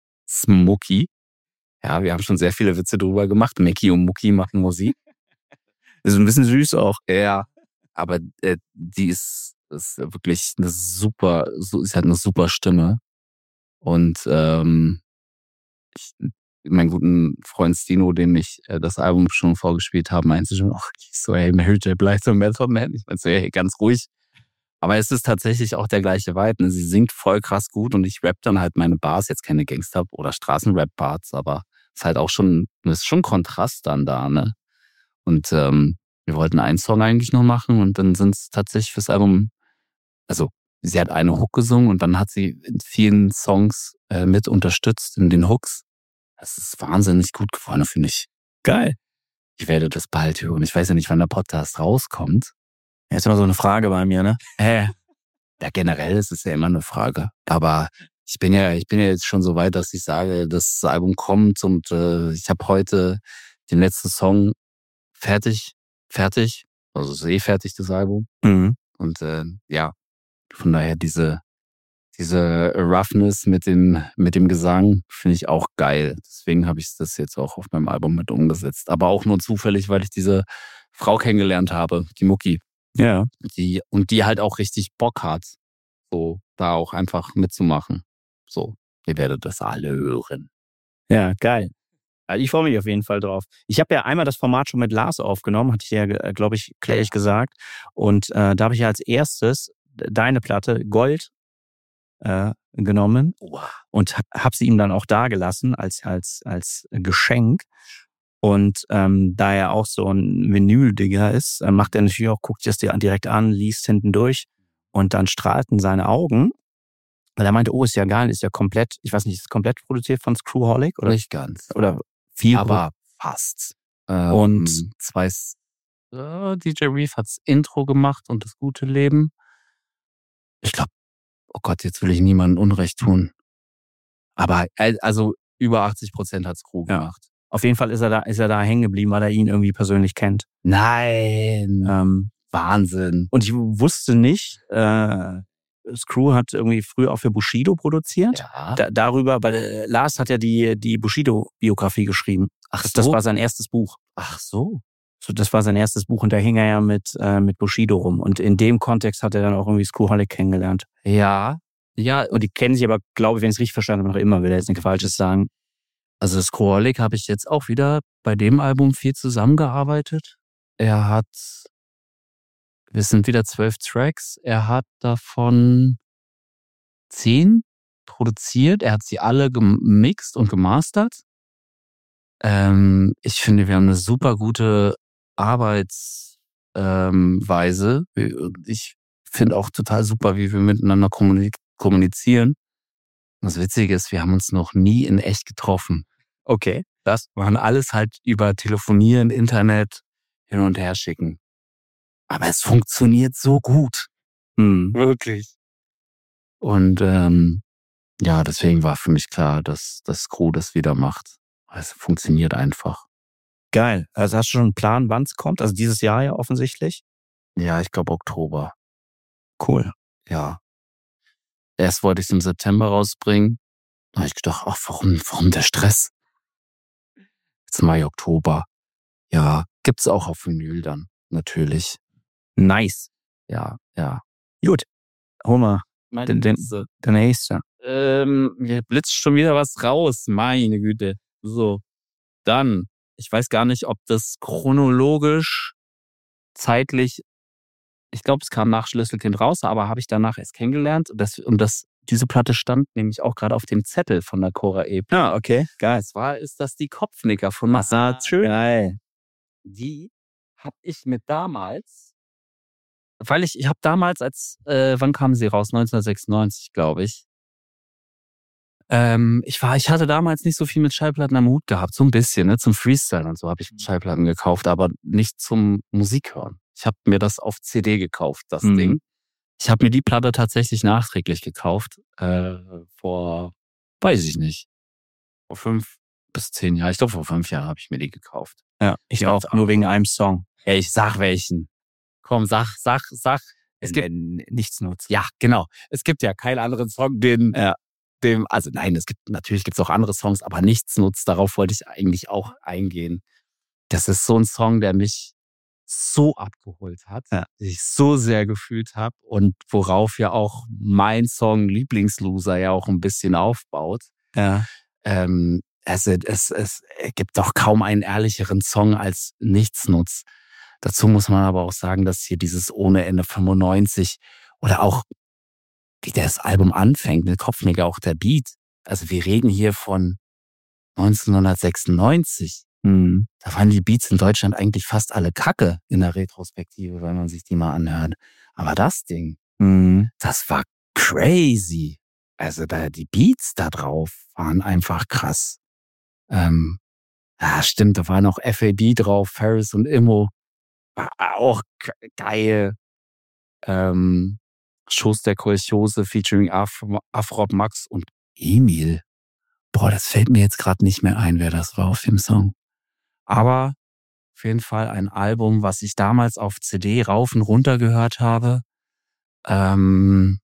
Smokey. Ja, wir haben schon sehr viele Witze drüber gemacht. Mickey und Mucki machen Musik. Ist ein bisschen süß auch. Ja, aber äh, die ist, ist wirklich eine super, so, sie hat eine super Stimme. Und ähm, ich, meinen guten Freund Stino, dem ich äh, das Album schon vorgespielt habe, meinte schon, ach, ich so, hey, Mary J. Blige und Method Man. Ich meinte so, hey, ganz ruhig. Aber es ist tatsächlich auch der gleiche Vibe. Ne? Sie singt voll krass gut und ich rapp dann halt meine Bars, jetzt keine Gangster- oder Straßenrap-Parts, aber es ist halt auch schon, es ist schon Kontrast dann da, ne? Und ähm, wir wollten einen Song eigentlich noch machen und dann sind es tatsächlich fürs Album, also sie hat eine Hook gesungen und dann hat sie in vielen Songs äh, mit unterstützt in den Hooks. Das ist wahnsinnig gut geworden, finde ich. Geil. Ich werde das bald hören. Ich weiß ja nicht, wann der Podcast rauskommt. Ja, ist immer so eine Frage bei mir, ne? Äh, ja, generell ist es ja immer eine Frage. Aber ich bin ja, ich bin ja jetzt schon so weit, dass ich sage, das Album kommt und äh, ich habe heute den letzten Song fertig, fertig. Also ist eh fertig, das Album. Mhm. Und äh, ja, von daher diese diese Roughness mit dem mit dem Gesang finde ich auch geil. Deswegen habe ich das jetzt auch auf meinem Album mit umgesetzt. Aber auch nur zufällig, weil ich diese Frau kennengelernt habe, die Mucki. Ja. Die, und die halt auch richtig Bock hat, so da auch einfach mitzumachen. So, ihr werdet das alle hören. Ja, geil. Also ich freue mich auf jeden Fall drauf. Ich habe ja einmal das Format schon mit Lars aufgenommen, hatte ich ja, glaube ich, kläglich gesagt. Und äh, da habe ich ja als erstes deine Platte Gold äh, genommen und habe sie ihm dann auch dagelassen als, als, als Geschenk. Und ähm, da er auch so ein Vinyl-Digger ist, äh, macht er natürlich auch, guckt sich das dir direkt an, liest hinten durch und dann strahlten seine Augen. Weil er meinte, oh, ist ja geil, ist ja komplett, ich weiß nicht, ist komplett produziert von Screwholic? Oder nicht ganz. Oder viel. Aber fast. Ähm, und zwei, äh, D J Reef hat's Intro gemacht und das gute Leben. Ich glaube, oh Gott, jetzt will ich niemandem Unrecht tun. Aber also über achtzig Prozent hat Screw ja. gemacht. Auf jeden Fall ist er da, ist er da hängen geblieben, weil er ihn irgendwie persönlich kennt. Nein. Ähm, Wahnsinn. Und ich wusste nicht, äh, Screw hat irgendwie früher auch für Bushido produziert. Ja. Da, darüber, weil äh, Lars hat ja die, die Bushido-Biografie geschrieben. Ach das, so. Das war sein erstes Buch. Ach so. So, das war sein erstes Buch und da hing er ja mit, äh, mit Bushido rum. Und in dem Kontext hat er dann auch irgendwie Screwholic kennengelernt. Ja. Ja. Und die kennen sich aber, glaube ich, wenn ich es richtig verstanden habe, noch immer, will er jetzt nichts Falsches sagen. Also Screwholic habe ich jetzt auch wieder bei dem Album viel zusammengearbeitet. Er hat, wir sind wieder zwölf Tracks, er hat davon zehn produziert, er hat sie alle gemixt und gemastert. Ähm, ich finde, wir haben eine super gute Arbeitsweise. Ähm, ich finde auch total super, wie wir miteinander kommunizieren. Das Witzige ist, wir haben uns noch nie in echt getroffen. Okay. Das waren alles halt über Telefonieren, Internet, hin und her schicken. Aber es funktioniert so gut. Hm. Wirklich. Und ähm, ja, deswegen war für mich klar, dass das Screw das wieder macht. Es funktioniert einfach. Geil. Also hast du schon einen Plan, wann es kommt? Also dieses Jahr ja offensichtlich? Ja, ich glaube Oktober. Cool. Ja. Erst wollte ich es im September rausbringen. Da habe ich gedacht, ach, warum, warum der Stress? Jetzt Mai, Oktober. Ja, gibt's auch auf Vinyl dann, natürlich. Nice. Ja, ja. Gut. Hol mal Meine den, den, nächste. der nächste. ähm, mir blitzt schon wieder was raus. Meine Güte. So, dann, ich weiß gar nicht, ob das chronologisch, zeitlich, ich glaube, es kam nach Schlüsselkind raus, aber habe ich danach erst kennengelernt. Das, und das, diese Platte stand nämlich auch gerade auf dem Zettel von der Cora E P. Ah, okay, geil. Und zwar ist das die Kopfnicker von Massad. Schön. Geil. Die habe ich mit damals, weil ich, ich habe damals als, äh, wann kamen sie raus? neunzehnhundertsechsundneunzig, glaube ich. Ähm, ich war, ich hatte damals nicht so viel mit Schallplatten am Hut gehabt, so ein bisschen, ne, zum Freestyle und so habe ich Schallplatten gekauft, aber nicht zum Musik hören. Ich habe mir das auf C D gekauft, das Mhm. Ding. Ich habe mir die Platte tatsächlich nachträglich gekauft, äh, vor, weiß ich nicht, vor fünf bis zehn Jahren. Ich glaube, vor fünf Jahren habe ich mir die gekauft. Ja, ich Ja, auch, nur wegen einem Song. Ey, ich sag welchen. Komm, sag, sag, sag. Es gibt, N- nichts nutzt. ja, genau. Es gibt ja keinen anderen Song, den, Ja. dem, also nein, es gibt, natürlich gibt es auch andere Songs, aber nichts nutzt. Darauf wollte ich eigentlich auch eingehen. Das ist so ein Song, der mich so abgeholt hat, Ja. dass ich so sehr gefühlt habe und worauf ja auch mein Song Lieblingsloser ja auch ein bisschen aufbaut. Ja. Ähm, also es, es gibt doch kaum einen ehrlicheren Song als Nichtsnutz. Dazu muss man aber auch sagen, dass hier dieses Ohne Ende fünfundneunzig oder auch wie das Album anfängt, mit Kopfnicker, auch der Beat. Also wir reden hier von neunzehnhundertsechsundneunzig. Mhm. Da waren die Beats in Deutschland eigentlich fast alle Kacke in der Retrospektive, wenn man sich die mal anhört. Aber das Ding, Mhm. das war crazy. Also da, die Beats da drauf waren einfach krass. Ähm, ja, stimmt, da war noch F A B drauf, Ferris und Immo. War auch ge- geil. Ähm, Schuss der Kolchose featuring Af Afrop Max und Emil. Boah, das fällt mir jetzt gerade nicht mehr ein, wer das war auf dem Song. Aber auf jeden Fall ein Album, was ich damals auf C D rauf und runter gehört habe. Ähm,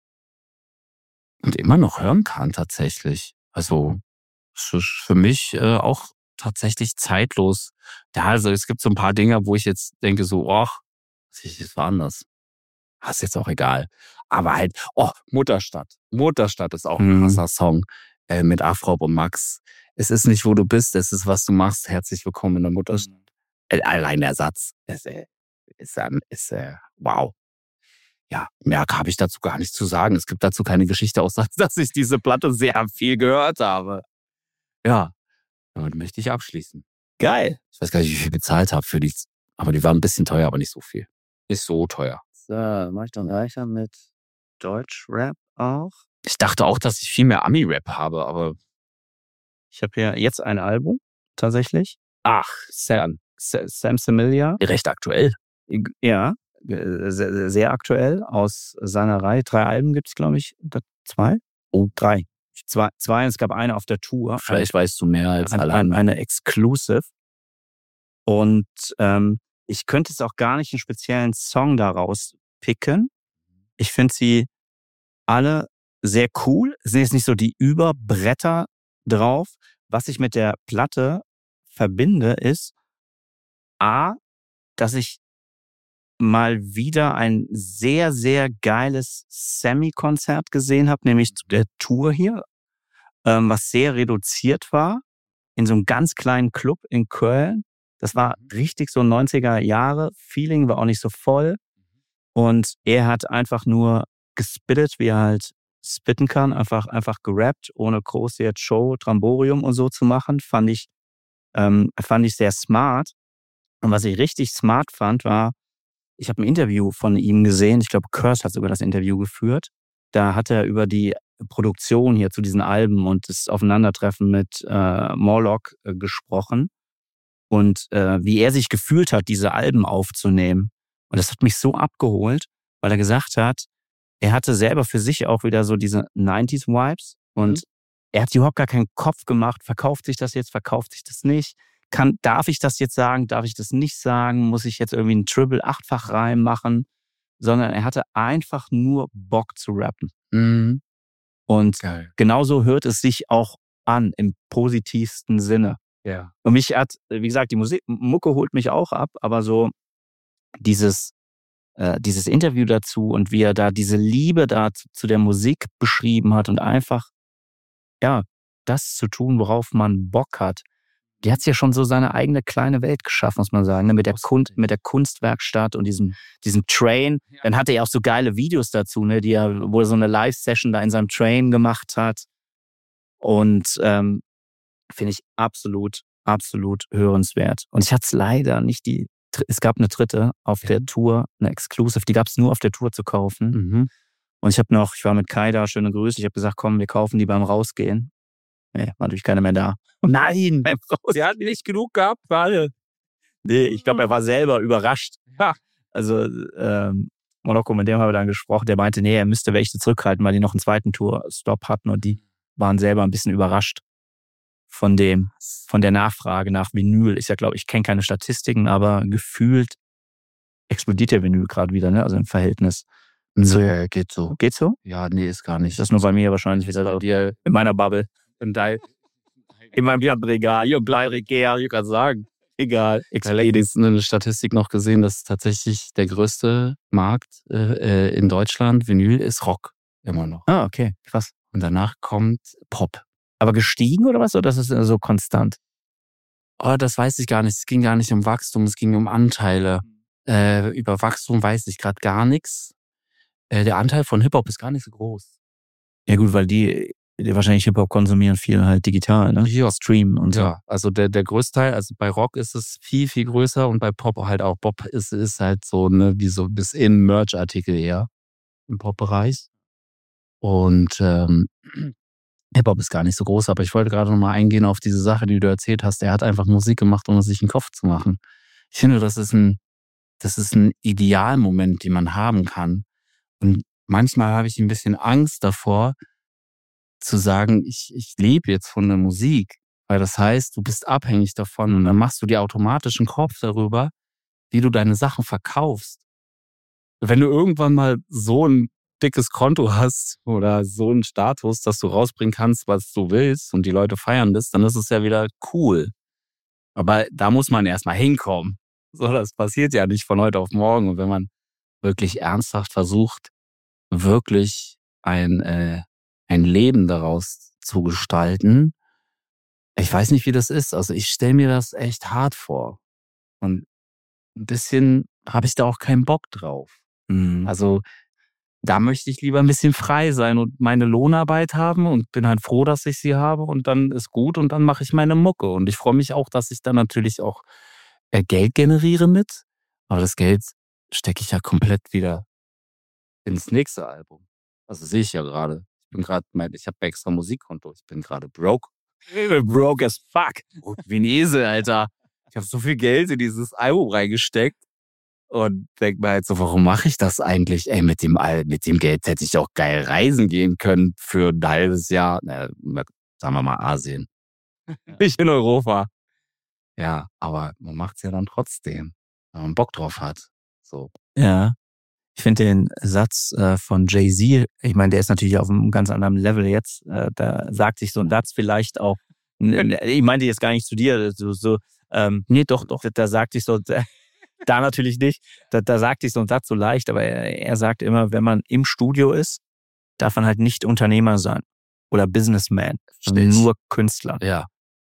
und immer noch hören kann tatsächlich. Also es ist für mich äh, auch tatsächlich zeitlos. Ja, also es gibt so ein paar Dinge, wo ich jetzt denke so, ach, das war anders. Ah, ist jetzt auch egal. Aber halt, oh, Mutterstadt. Mutterstadt ist auch ein Mhm. krasser Song äh, mit Afrop und Max. Es ist nicht, wo du bist, es ist, was du machst. Herzlich willkommen in der Mutterstadt. Äh, Allein der Satz ist, äh, ist, äh, ist äh, wow. Ja, mehr habe ich dazu gar nichts zu sagen. Es gibt dazu keine Geschichte, außer dass ich diese Platte sehr viel gehört habe. Ja, damit möchte ich abschließen. Geil. Ich weiß gar nicht, wie viel ich bezahlt habe für die, aber die waren ein bisschen teuer, aber nicht so viel. Nicht so teuer. So, mach ich dann weiter mit Deutschrap auch. Ich dachte auch, dass ich viel mehr Ami-Rap habe, aber Ich habe hier jetzt ein Album, tatsächlich. ach, Sam, Sa- Sam Samilia. recht aktuell. Ja, äh, sehr, sehr aktuell aus seiner Reihe. Drei Alben gibt es, glaube ich. Oder zwei? Oh, drei. Zwei, zwei, es gab eine auf der Tour. Vielleicht weißt du mehr als ein, alle ein, anderen. eine Exclusive. Und ähm, ich könnte jetzt auch gar nicht einen speziellen Song daraus picken. Ich finde sie alle sehr cool. Es sind jetzt nicht so die Überbretter drauf. Was ich mit der Platte verbinde, ist A, dass ich mal wieder ein sehr, sehr geiles Sammy-Konzert gesehen habe, nämlich zu der Tour hier, ähm, was sehr reduziert war, in so einem ganz kleinen Club in Köln. Das war richtig so neunziger Jahre. Feeling war auch nicht so voll. Und er hat einfach nur gespittet, wie er halt spitten kann, einfach, einfach gerappt, ohne groß jetzt Show, Tramborium und so zu machen, fand ich, ähm, fand ich sehr smart. Und was ich richtig smart fand, war, ich habe ein Interview von ihm gesehen, ich glaube, Curse hat sogar das Interview geführt. Da hat er über die Produktion hier zu diesen Alben und das Aufeinandertreffen mit äh, Morlock äh, gesprochen und äh, wie er sich gefühlt hat, diese Alben aufzunehmen. Und das hat mich so abgeholt, weil er gesagt hat, er hatte selber für sich auch wieder so diese neunziger-Vibes und Mhm. er hat sich überhaupt gar keinen Kopf gemacht, verkauft sich das jetzt, verkauft sich das nicht. Kann, darf ich das jetzt sagen, darf ich das nicht sagen, muss ich jetzt irgendwie einen Triple-Achtfach Reim machen, sondern er hatte einfach nur Bock zu rappen. Mhm. Und Geil. genauso hört es sich auch an, im positivsten Sinne. Ja. Und mich hat, wie gesagt, die Musik, Mucke holt mich auch ab, aber so dieses äh, dieses Interview dazu und wie er da diese Liebe da zu, zu der Musik beschrieben hat und einfach, ja, das zu tun, worauf man Bock hat. Der hat ja schon so seine eigene kleine Welt geschaffen, muss man sagen, ne? Mit der Kunst, mit der Kunstwerkstatt und diesem, diesem Train. Dann hatte er auch so geile Videos dazu, ne, die er, wo er so eine Live-Session da in seinem Train gemacht hat. Und ähm, finde ich absolut, absolut hörenswert. Und ich hatte es leider nicht die, es gab eine dritte auf ja. der Tour, eine Exclusive, die gab es nur auf der Tour zu kaufen. Mhm. Und ich habe noch, ich war mit Kai da, schöne Grüße, ich habe gesagt, komm, wir kaufen die beim Rausgehen. Nee, war natürlich keiner mehr da. Nein, der hat nicht genug gehabt, weil nee, ich glaube, er war selber überrascht. Ja. Also, ähm, Moloko, mit dem haben wir dann gesprochen, der meinte, nee, er müsste welche zurückhalten, weil die noch einen zweiten Tour-Stop hatten und die waren selber ein bisschen überrascht von dem, von der Nachfrage nach Vinyl. Ich ja glaube, ich kenne keine Statistiken, aber gefühlt explodiert der Vinyl gerade wieder, ne? Also im Verhältnis. So, ja, geht so. Geht so? Ja, nee, ist gar nicht. Das ist nur bei mir wahrscheinlich wieder bei dir in meiner Bubble. In, dein, in meinem Regal, hier Bleiregal, ich kann sagen. Egal. Ich habe eine Statistik noch gesehen, dass tatsächlich der größte Markt äh, in Deutschland, Vinyl, ist Rock. Immer noch. Ah, okay, krass. Und danach kommt Pop. Aber gestiegen oder was? Oder das ist so konstant? Oh, das weiß ich gar nicht. Es ging gar nicht um Wachstum, es ging um Anteile. Äh, über Wachstum weiß ich gerade gar nichts. Äh, der Anteil von Hip-Hop ist gar nicht so groß. Ja gut, weil die, die wahrscheinlich Hip-Hop konsumieren viel halt digital, ne? Ja. Streamen und so. Ja, also der, der größte Teil, also bei Rock ist es viel, viel größer und bei Pop halt auch. Pop ist, ist halt so, ne, wie so bis in Merch-Artikel eher im Pop-Bereich. Und ähm, Hip-Hop ist gar nicht so groß, aber ich wollte gerade noch mal eingehen auf diese Sache, die du erzählt hast. Er hat einfach Musik gemacht, um sich einen Kopf zu machen. Ich finde, das ist ein, das ist ein Idealmoment, den man haben kann. Und manchmal habe ich ein bisschen Angst davor, zu sagen, ich, ich lebe jetzt von der Musik. Weil das heißt, du bist abhängig davon und dann machst du dir automatisch einen Kopf darüber, wie du deine Sachen verkaufst. Wenn du irgendwann mal so ein dickes Konto hast oder so einen Status, dass du rausbringen kannst, was du willst und die Leute feiern das, dann ist es ja wieder cool. Aber da muss man erstmal hinkommen. So, das passiert ja nicht von heute auf morgen. Und wenn man wirklich ernsthaft versucht, wirklich ein, äh, ein Leben daraus zu gestalten, ich weiß nicht, wie das ist. Also ich stelle mir das echt hart vor. Und ein bisschen habe ich da auch keinen Bock drauf. Mhm. Also da möchte ich lieber ein bisschen frei sein und meine Lohnarbeit haben und bin halt froh, dass ich sie habe und dann ist gut und dann mache ich meine Mucke. Und ich freue mich auch, dass ich dann natürlich auch Geld generiere mit. Aber das Geld stecke ich ja komplett wieder ins nächste Album. Also sehe ich ja gerade. Ich bin gerade, ich habe extra Musikkonto. Ich bin gerade broke. Broke as fuck. Wie ein Esel, Alter. Ich habe so viel Geld in dieses Album reingesteckt. Und denk mir halt so, warum mache ich das eigentlich? Ey, mit dem, mit dem Geld hätte ich auch geil reisen gehen können für ein halbes Jahr. Na, sagen wir mal Asien. Nicht in Europa. Ja, aber man macht es ja dann trotzdem, wenn man Bock drauf hat. So. Ja. Ich finde den Satz äh, von Jay-Z, ich meine, der ist natürlich auf einem ganz anderen Level jetzt. Äh, da sagt sich so ein Satz vielleicht auch, ich meinte jetzt gar nicht zu dir, so, so ähm, nee, doch, doch, da sagt sich so, da natürlich nicht. Da, da sagt sich so ein Satz so leicht, aber er, er sagt immer, wenn man im Studio ist, darf man halt nicht Unternehmer sein oder Businessman, sondern nur Künstler. Ja.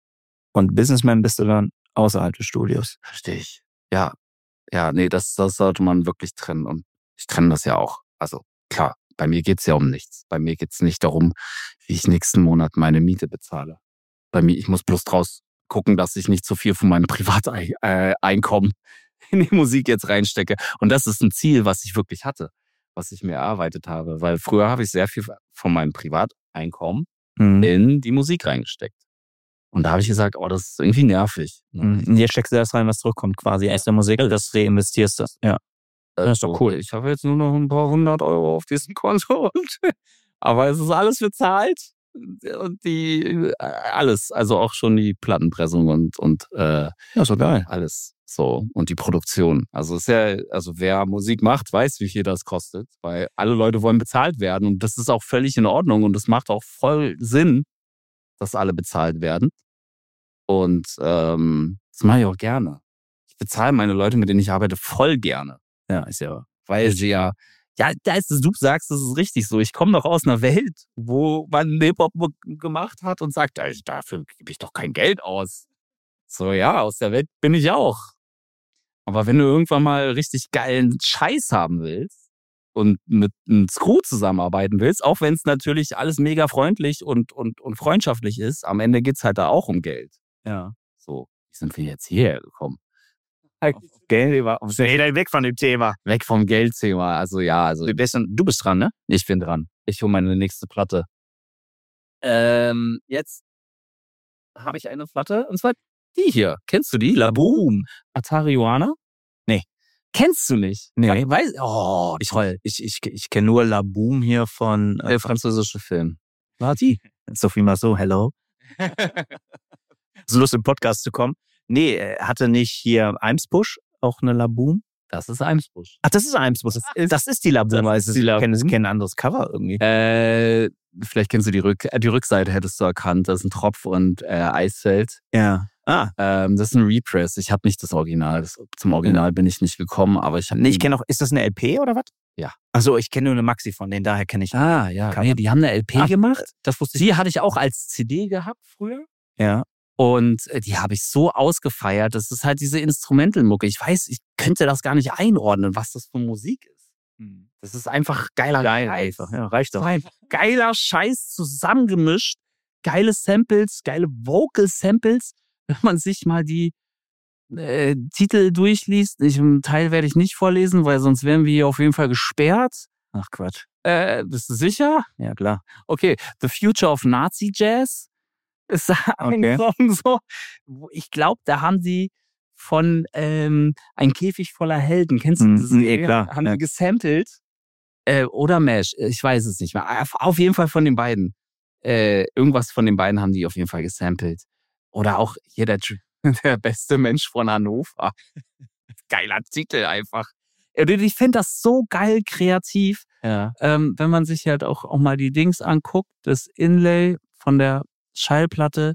Und Businessman bist du dann außerhalb des Studios. Verstehe ich. Ja. Ja, nee, das, das sollte man wirklich trennen. Und ich trenne das ja auch. Also klar, bei mir geht's ja um nichts. Bei mir geht's nicht darum, wie ich nächsten Monat meine Miete bezahle. Bei mir, ich muss bloß draus gucken, dass ich nicht zu viel von meinem Privateinkommen in die Musik jetzt reinstecke. Und das ist ein Ziel, was ich wirklich hatte, was ich mir erarbeitet habe. Weil früher habe ich sehr viel von meinem Privateinkommen mhm. in die Musik reingesteckt. Und da habe ich gesagt, oh, das ist irgendwie nervig. Mhm. Jetzt steckst du das rein, was zurückkommt quasi. Erst der Musik, das reinvestierst du. Ja. Das ist doch cool. Ich habe jetzt nur noch ein paar hundert Euro auf diesem Konto. Aber es ist alles bezahlt. Und die, alles. Also auch schon die Plattenpressung und, und äh, ja, so geil. Alles. So. Und die Produktion. Also ist ja, also wer Musik macht, weiß, wie viel das kostet. Weil alle Leute wollen bezahlt werden. Und das ist auch völlig in Ordnung. Und das macht auch voll Sinn, dass alle bezahlt werden. Und ähm, das mache ich auch gerne. Ich bezahle meine Leute, mit denen ich arbeite, voll gerne. Ja, ist ja. weil sie ja, ja, da ist es, du sagst, das ist richtig so. Ich komme doch aus einer Welt, wo man Hip-Hop gemacht hat und sagt, dafür gebe ich doch kein Geld aus. So, ja, aus der Welt bin ich auch. Aber wenn du irgendwann mal richtig geilen Scheiß haben willst und mit einem Screw zusammenarbeiten willst, auch wenn es natürlich alles mega freundlich und, und, und freundschaftlich ist, am Ende geht's halt da auch um Geld. Ja. So, wie sind wir jetzt hierher gekommen? Geld, weg von dem Thema. Weg vom Geldthema. Also ja, also Du bist, du bist dran, ne? ich bin dran. Ich hole meine nächste Platte. Ähm, jetzt habe ich eine Platte, und zwar die hier. Kennst du die? Laboom. Atarijuana? Nee. Kennst du nicht? Nee. Weiß, oh, Ich, ich, ich, ich kenne nur Laboom hier von der französische Film. War die? Sophie Marceau, hello. So Lust im Podcast zu kommen. Nee, hatte nicht hier Eimsbusch auch eine Laboom? Das ist Eimsbusch. Ach, das ist Eimsbusch. Das ist, das ist die Laboom. Das ist die Laboom. Ich kenne ein anderes Cover irgendwie. Äh, vielleicht kennst du die, Rück äh, die Rückseite, hättest du erkannt. Das ist ein Tropf und äh, Eisfeld. Ja. Ah. Ähm, das ist ein Repress. Ich habe nicht das Original. Das, zum Original ja. bin ich nicht gekommen, aber ich habe. Nee, ich kenne auch. Ist das eine L P oder was? Ja. Achso, ich kenne nur eine Maxi von denen, daher kenne ich. Ah, ja. Nee, die haben eine L P Ach, gemacht. Das wusste ich. Die hatte ich auch als C D gehabt früher. Ja. Und die habe ich so ausgefeiert. Das ist halt diese Instrumental-Mucke. Ich weiß, ich könnte das gar nicht einordnen, was das für Musik ist. Das ist einfach geiler Geil, Scheiß. einfach. Ja, reicht doch. Ein geiler Scheiß zusammengemischt. Geile Samples, geile Vocal-Samples. Wenn man sich mal die äh, Titel durchliest. Ich, einen Teil werde ich nicht vorlesen, weil sonst wären wir hier auf jeden Fall gesperrt. Ach Quatsch. Äh, bist du sicher? Ja, klar. Okay. The Future of Nazi Jazz. Ist ein okay. Song so. Ich glaube, da haben die von ähm, Ein Käfig voller Helden, kennst du mm, das? Nee, klar. Haben ja. die gesampelt. Äh, oder Mesh, ich weiß es nicht mehr. Auf jeden Fall von den beiden. Äh, irgendwas von den beiden haben die auf jeden Fall gesampelt. Oder auch hier der, der beste Mensch von Hannover. Geiler Titel einfach. Ich finde das so geil kreativ. Ja. Ähm, wenn man sich halt auch, auch mal die Dings anguckt, das Inlay von der Schallplatte,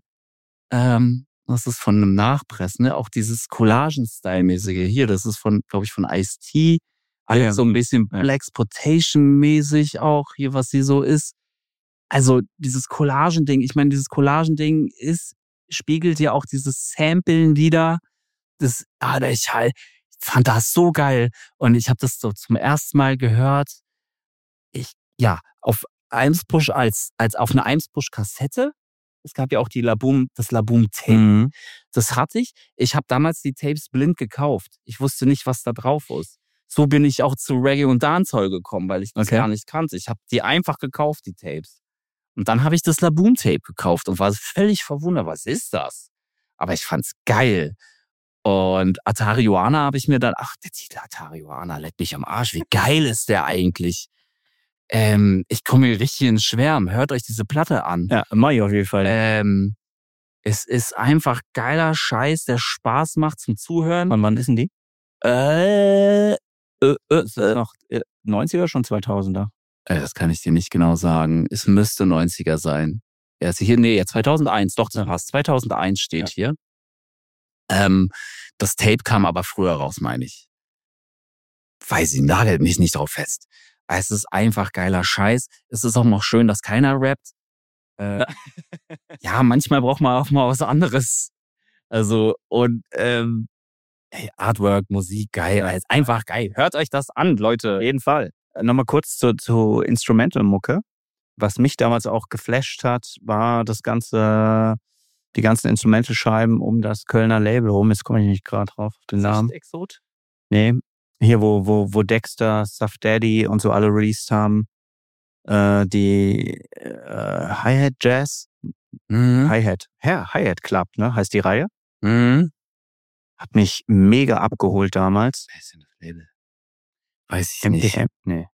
ähm, das ist von einem Nachpress, ne? Auch dieses Collagen-Style-mäßige hier, das ist von, glaube ich, von Ice-T. Alles ja. so ein bisschen ja. Blaxploitation-mäßig auch, hier, was sie so ist. Also dieses Collagen-Ding, ich meine, dieses Collagen-Ding ist, spiegelt ja auch dieses Samplen wieder. Das, ah, ich halt, ich fand das so geil. Und ich habe das so zum ersten Mal gehört. Ich, ja, auf Eimsbusch als, als auf einer Eimsbusch-Kassette. Es gab ja auch die Laboom, das Laboom-Tape. Mhm. Das hatte ich. Ich habe damals die Tapes blind gekauft. Ich wusste nicht, was da drauf ist. So bin ich auch zu Reggae und Dancehall gekommen, weil ich das okay. gar nicht kannte. Ich habe die einfach gekauft, die Tapes. Und dann habe ich das Laboom-Tape gekauft und war völlig verwundert. Was ist das? Aber ich fand's geil. Und Atarijuana habe ich mir dann, ach, der Titel Atarijuana, leck mich am Arsch. Wie geil ist der eigentlich? Ähm, ich komme hier richtig ins Schwärmen. Hört euch diese Platte an. Ja, mach ich auf jeden Fall. Ähm, es ist einfach geiler Scheiß, der Spaß macht zum Zuhören. Und wann ist denn die? Äh, äh, äh, ist das noch neunziger oder schon zweitausender? Äh, das kann ich dir nicht genau sagen. Es müsste neunziger sein. Ja, ist hier, nee, zweitausendeins. Doch, das passt. zweitausendeins steht ja. hier. Ähm, das Tape kam aber früher raus, meine ich. Weiß ich, nagelt mich nicht drauf fest. Es ist einfach geiler Scheiß. Es ist auch noch schön, dass keiner rappt. Äh, ja, manchmal braucht man auch mal was anderes. Also, und ähm, hey, Artwork, Musik, geil. Ist einfach geil. Hört euch das an, Leute. Auf jeden Fall. Nochmal kurz zu, zu Instrumental-Mucke. Was mich damals auch geflasht hat, war das ganze, die ganzen Instrumental-Scheiben um das Kölner Label rum. Jetzt komme ich nicht gerade drauf auf den Namen. Exot? Nee. Hier, wo, wo, wo Dexter, Stuff Daddy und so alle released haben. Äh, die äh, Hi-Hat Jazz. Mhm. Hi-Hat. Ja, Hi-Hat Club, ne? Heißt die Reihe. Mhm. Hat mich mega abgeholt damals. Wer ist denn das Label? Weiß ich M T nicht. M, nee.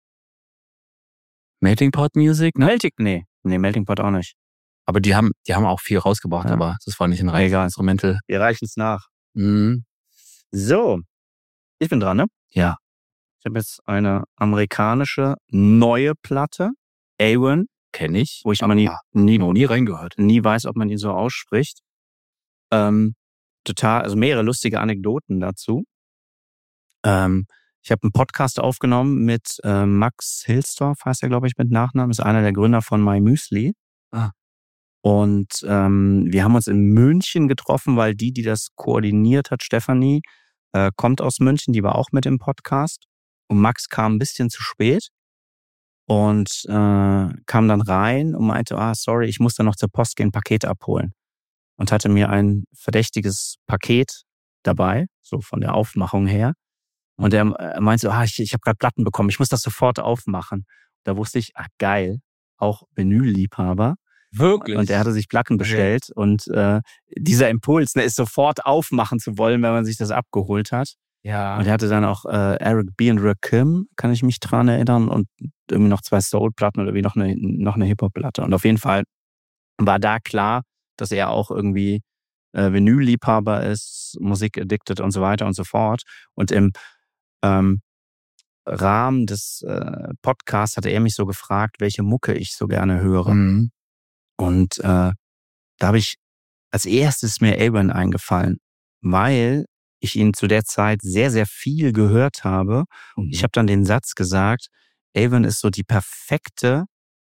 Melting Pot Music? Ne? Melting, nee. Nee, Melting Pot auch nicht. Aber die haben, die haben auch viel rausgebracht, ja. aber das war nicht ein reines Instrumental. Wir reichen es nach. Mhm. So. Ich bin dran, ne? Ja. Ich habe jetzt eine amerikanische neue Platte. A-One. Kenne ich. Wo ich aber nie, nie, noch nie reingehört. Nie weiß, ob man die so ausspricht. Ähm, total, also mehrere lustige Anekdoten dazu. Ähm, Ich habe einen Podcast aufgenommen mit äh, Max Hilsdorf, heißt er, glaube ich, mit Nachnamen. Ist einer der Gründer von My Müsli. Ah. Und ähm, wir haben uns in München getroffen, weil die, die das koordiniert hat, Stefanie, äh, kommt aus München, die war auch mit im Podcast. Und Max kam ein bisschen zu spät und äh, kam dann rein und meinte, ah, sorry, ich muss dann noch zur Post gehen, Paket abholen. Und hatte mir ein verdächtiges Paket dabei, so von der Aufmachung her. Und er, er meinte so, ah, ich, ich habe gerade Platten bekommen, ich muss das sofort aufmachen. Da wusste ich, ah geil, auch Vinylliebhaber. Wirklich? Und er hatte sich Platten bestellt. Okay. Und äh, dieser Impuls, ne, ist sofort aufmachen zu wollen, wenn man sich das abgeholt hat. Ja. Und er hatte dann auch äh, Eric B. und Rakim, kann ich mich dran erinnern, und irgendwie noch zwei Soul-Platten oder wie noch eine, noch eine Hip-Hop-Platte. Und auf jeden Fall war da klar, dass er auch irgendwie äh, Vinyl-Liebhaber ist, Musik-addicted und so weiter und so fort. Und im ähm, Rahmen des äh, Podcasts hatte er mich so gefragt, welche Mucke ich so gerne höre. Mhm. Und äh, da habe ich als erstes mir Avon eingefallen, weil ich ihn zu der Zeit sehr, sehr viel gehört habe. Und ich habe dann den Satz gesagt, Avon ist so die perfekte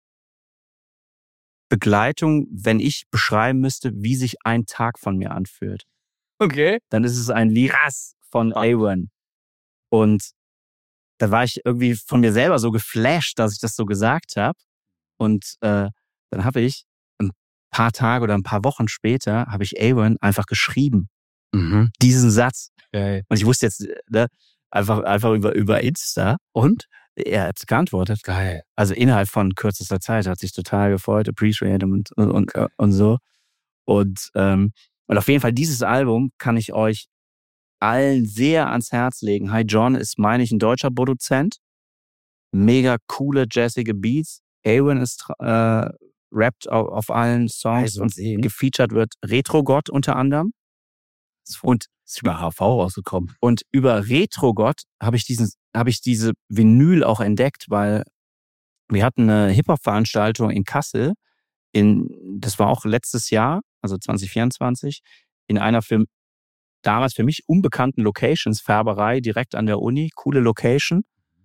Begleitung, wenn ich beschreiben müsste, wie sich ein Tag von mir anfühlt. Okay. Dann ist es ein Lied von Avon. Und da war ich irgendwie von mir selber so geflasht, dass ich das so gesagt habe. Und äh, dann habe ich ein paar Tage oder ein paar Wochen später habe ich Avon einfach geschrieben. Mhm. Diesen Satz. Geil. Und ich wusste jetzt ne, einfach, einfach über, über Insta. Und er hat geantwortet. Geil. Also innerhalb von kürzester Zeit hat sich total gefreut, appreciate und, und, und, okay. und so. Und, ähm, und auf jeden Fall dieses Album kann ich euch allen sehr ans Herz legen. Hi John ist, meine ich, ein deutscher Produzent. Mega coole, jazzige Beats. Avon ist äh, rappt auf, auf allen Songs also und sehen. gefeatured wird Retrogott unter anderem. Und ist über H V rausgekommen. Und über Retrogott habe ich diesen, habe ich diese Vinyl auch entdeckt, weil wir hatten eine Hip-Hop-Veranstaltung in Kassel. In, das war auch letztes Jahr, also zwanzig vierundzwanzig, in einer für damals für mich unbekannten Locations, Färberei direkt an der Uni, coole Location.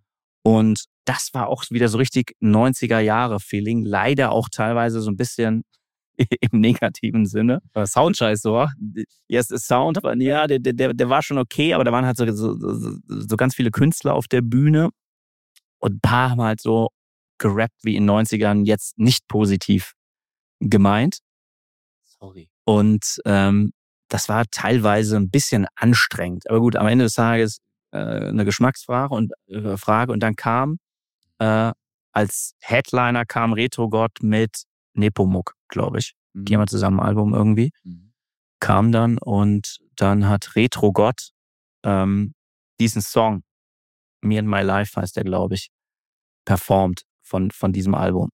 Und das war auch wieder so richtig neunziger-Jahre-Feeling, leider auch teilweise so ein bisschen im negativen Sinne. Soundscheiß so. Yes, der Sound, aber ja, der, der, der war schon okay, aber da waren halt so, so, so ganz viele Künstler auf der Bühne und ein paar haben halt so gerappt wie in den neunzigern, jetzt nicht positiv gemeint. Sorry. Und ähm, das war teilweise ein bisschen anstrengend. Aber gut, am Ende des Tages äh, eine Geschmacksfrage und äh, Frage. Und dann kam äh, als Headliner kam Retrogott mit Nepomuk, glaube ich. Mhm. Die haben wir zusammen ein Album irgendwie. Mhm. Kam dann und dann hat Retrogott ähm, diesen Song, Me and My Life heißt der, glaube ich, performt von, von diesem Album.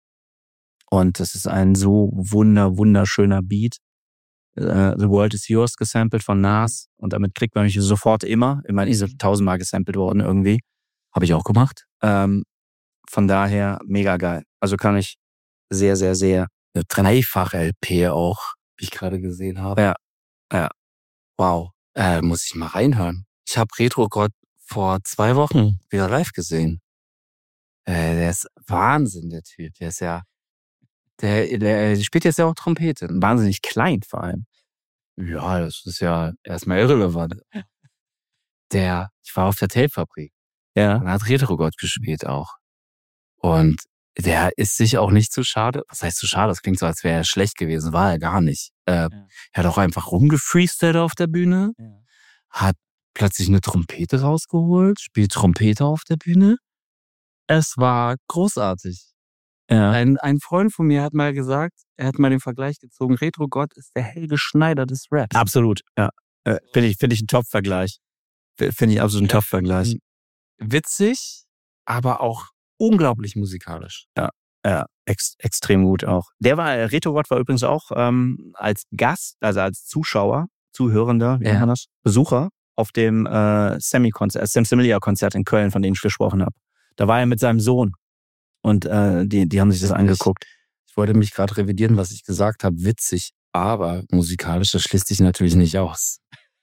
Und das ist ein so wunder, wunderschöner Beat. Uh, The World is Yours gesampelt von Nas. Und damit kriegt man mich sofort immer. Ich meine, ist so tausendmal gesampelt worden irgendwie. Habe ich auch gemacht. Ähm, von daher mega geil. Also kann ich sehr, sehr, sehr. Eine Dreifach-L P auch, wie ich gerade gesehen habe. Ja, ja. Wow. Äh, muss ich mal reinhören. Ich habe Retrogott vor zwei Wochen wieder live gesehen. Äh, der ist Wahnsinn, der Typ. Der ist ja Der, der spielt jetzt ja auch Trompete. Wahnsinnig klein vor allem. Ja, das ist ja erstmal irrelevant. Der, ich war auf der Tapefabrik. Ja. Und hat Retrogott gespielt auch. Und der ist sich auch nicht zu schade. Was heißt zu schade? Das klingt so, als wäre er schlecht gewesen. War er gar nicht. Äh, ja. Er hat auch einfach rumgefreestylt auf der Bühne. Ja. Hat plötzlich eine Trompete rausgeholt. Spielt Trompete auf der Bühne. Es war großartig. Ja. Ein, ein Freund von mir hat mal gesagt, er hat mal den Vergleich gezogen, Retrogott ist der Helge Schneider des Raps. Absolut, ja. Äh, Finde ich, find ich einen Top-Vergleich. Finde ich absolut einen Top-Vergleich. Witzig, aber auch unglaublich musikalisch. Ja, ja, ex, extrem gut auch. Der war, Retrogott war übrigens auch ähm, als Gast, also als Zuschauer, Zuhörender, wie nennt man das? Besucher auf dem äh, Semi-Konzert, Sam Similia-Konzert in Köln, von dem ich gesprochen habe. Da war er mit seinem Sohn. Und äh, die, die haben sich das angeguckt. Ich, ich wollte mich gerade revidieren, was ich gesagt habe. Witzig, aber musikalisch, das schließt sich natürlich nicht aus.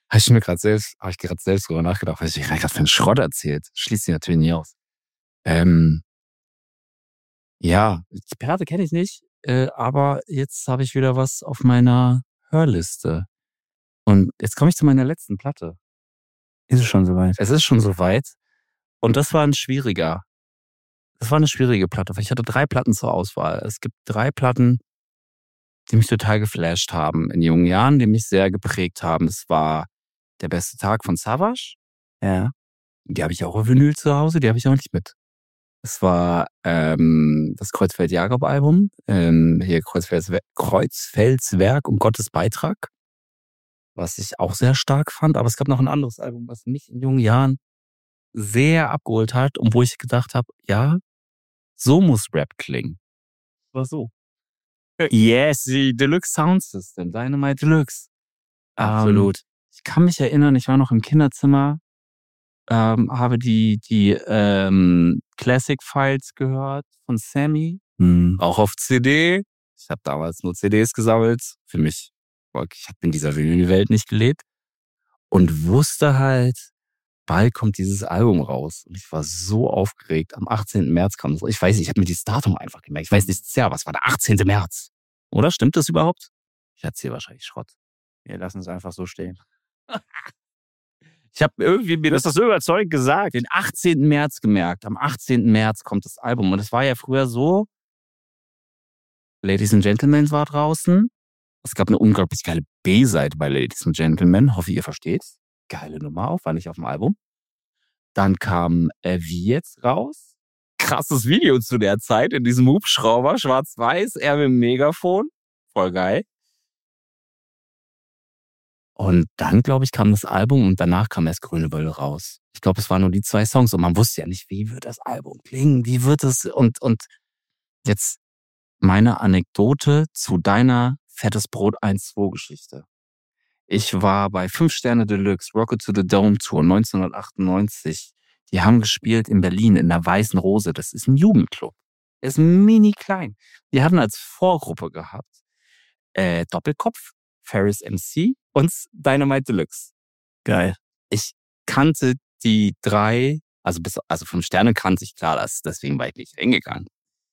Habe ich mir gerade selbst, habe ich gerade selbst drüber nachgedacht, was ich gerade für einen Schrott erzählt. Schließt sich natürlich nie aus. Ähm, ja, die Perle kenne ich nicht, äh, aber jetzt habe ich wieder was auf meiner Hörliste. Und jetzt komme ich zu meiner letzten Platte. Ist es schon soweit? Es ist schon soweit. Und das war ein schwieriger. Das war eine schwierige Platte, weil ich hatte drei Platten zur Auswahl. Es gibt drei Platten, die mich total geflasht haben in jungen Jahren, die mich sehr geprägt haben. Es war Der beste Tag von Savage. Ja. Die habe ich auch auf Vinyl zu Hause, die habe ich auch nicht mit. Es war ähm, das Kreuzfeld-Jakob-Album, ähm, hier Kreuzfels- Kreuzfelswerk um Gottes Beitrag, was ich auch sehr stark fand. Aber es gab noch ein anderes Album, was mich in jungen Jahren sehr abgeholt hat und wo ich gedacht habe, ja, so muss Rap klingen. War so. Yes, die Deluxe Sound System, Dynamite Deluxe. Absolut. Ähm, ich kann mich erinnern, ich war noch im Kinderzimmer, ähm, habe die, die ähm, Classic Files gehört von Sammy, Hm. auch auf C D. Ich habe damals nur C Ds gesammelt. Für mich, ich habe in dieser Vinyl-Welt nicht gelebt und wusste halt, bald kommt dieses Album raus. Und ich war so aufgeregt. Am achtzehnten März kam es. Ich weiß nicht, ich habe mir dieses Datum einfach gemerkt. Ich weiß nicht, ja, was war der achtzehnte März? Oder stimmt das überhaupt? Ich erzähle wahrscheinlich Schrott. Wir lassen es einfach so stehen. Ich habe irgendwie mir Du hast das so überzeugt gesagt. den achtzehnten März gemerkt. Am achtzehnten März kommt das Album. Und es war ja früher so, Ladies and Gentlemen war draußen. Es gab eine unglaublich geile B-Seite bei Ladies and Gentlemen. Hoffe, ihr versteht. Geile Nummer auch, war nicht auf dem Album. Dann kam äh, Wie jetzt raus. Krasses Video zu der Zeit in diesem Hubschrauber, schwarz-weiß, er mit dem Megafon. Voll geil. Und dann, glaube ich, kam das Album und danach kam erst Grüne Welle raus. Ich glaube, es waren nur die zwei Songs und man wusste ja nicht, wie wird das Album klingen, wie wird es und, und jetzt meine Anekdote zu deiner Fettes Brot eins zwei Geschichte. Ich war bei fünf Sterne Deluxe, Rocket to the Dome Tour neunzehnhundertachtundneunzig. Die haben gespielt in Berlin in der Weißen Rose. Das ist ein Jugendclub. Der ist mini klein. Die hatten als Vorgruppe gehabt äh, Doppelkopf, Ferris M C und Dynamite Deluxe. Geil. Ich kannte die drei, also bis, also fünf Sterne kannte ich, klar, das, deswegen war ich nicht hingegangen.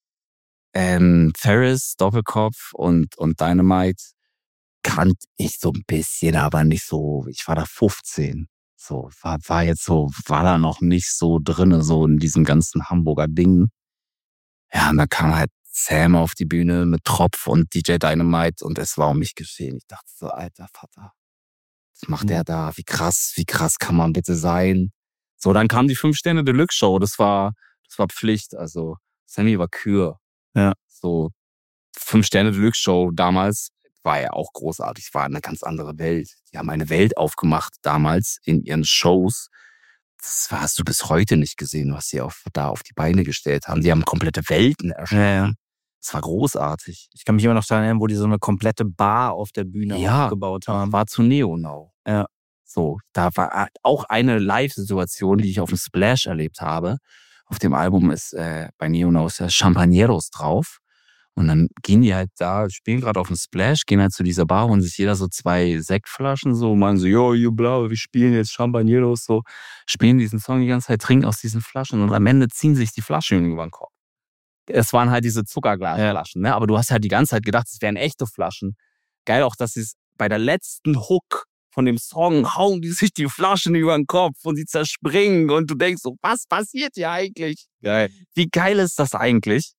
Ähm, Ferris, Doppelkopf und, und Dynamite kannte ich so ein bisschen, aber nicht so, ich war da fünfzehn. So, war, war jetzt so, war da noch nicht so drinne, so in diesem ganzen Hamburger Ding. Ja, und dann kam halt Sam auf die Bühne mit Tropf und D J Dynamite und es war um mich geschehen. Ich dachte so, alter Vater, was macht der da? Wie krass, wie krass kann man bitte sein? So, dann kam die fünf Sterne Deluxe Show, das war, das war Pflicht, also Sammy war Kür. Ja. So, fünf Sterne Deluxe Show damals war ja auch großartig, war eine ganz andere Welt. Die haben eine Welt aufgemacht damals in ihren Shows. Das hast du bis heute nicht gesehen, was sie auf, da auf die Beine gestellt haben. Die haben komplette Welten erschaffen. Ja, ja. Das war großartig. Ich kann mich immer noch daran erinnern, wo die so eine komplette Bar auf der Bühne Ja, aufgebaut haben. war zu Neonau. Ja. So, da war auch eine Live-Situation, die ich auf dem Splash erlebt habe. Auf dem Album ist äh, bei Neonau ist ja Champagneros drauf. Und dann gehen die halt da, spielen gerade auf dem Splash, gehen halt zu dieser Bar und sich jeder so zwei Sektflaschen so, meinen so, yo, you blau, wir spielen jetzt Champagneros, so, spielen diesen Song die ganze Zeit, trinken aus diesen Flaschen und am Ende ziehen sich die Flaschen über den Kopf. Es waren halt diese Zuckerglasflaschen, ne? Aber du hast halt die ganze Zeit gedacht, es wären echte Flaschen. Geil auch, dass sie es bei der letzten Hook von dem Song hauen die sich die Flaschen über den Kopf und die zerspringen und du denkst so, was passiert hier eigentlich? Geil. Wie geil ist das eigentlich?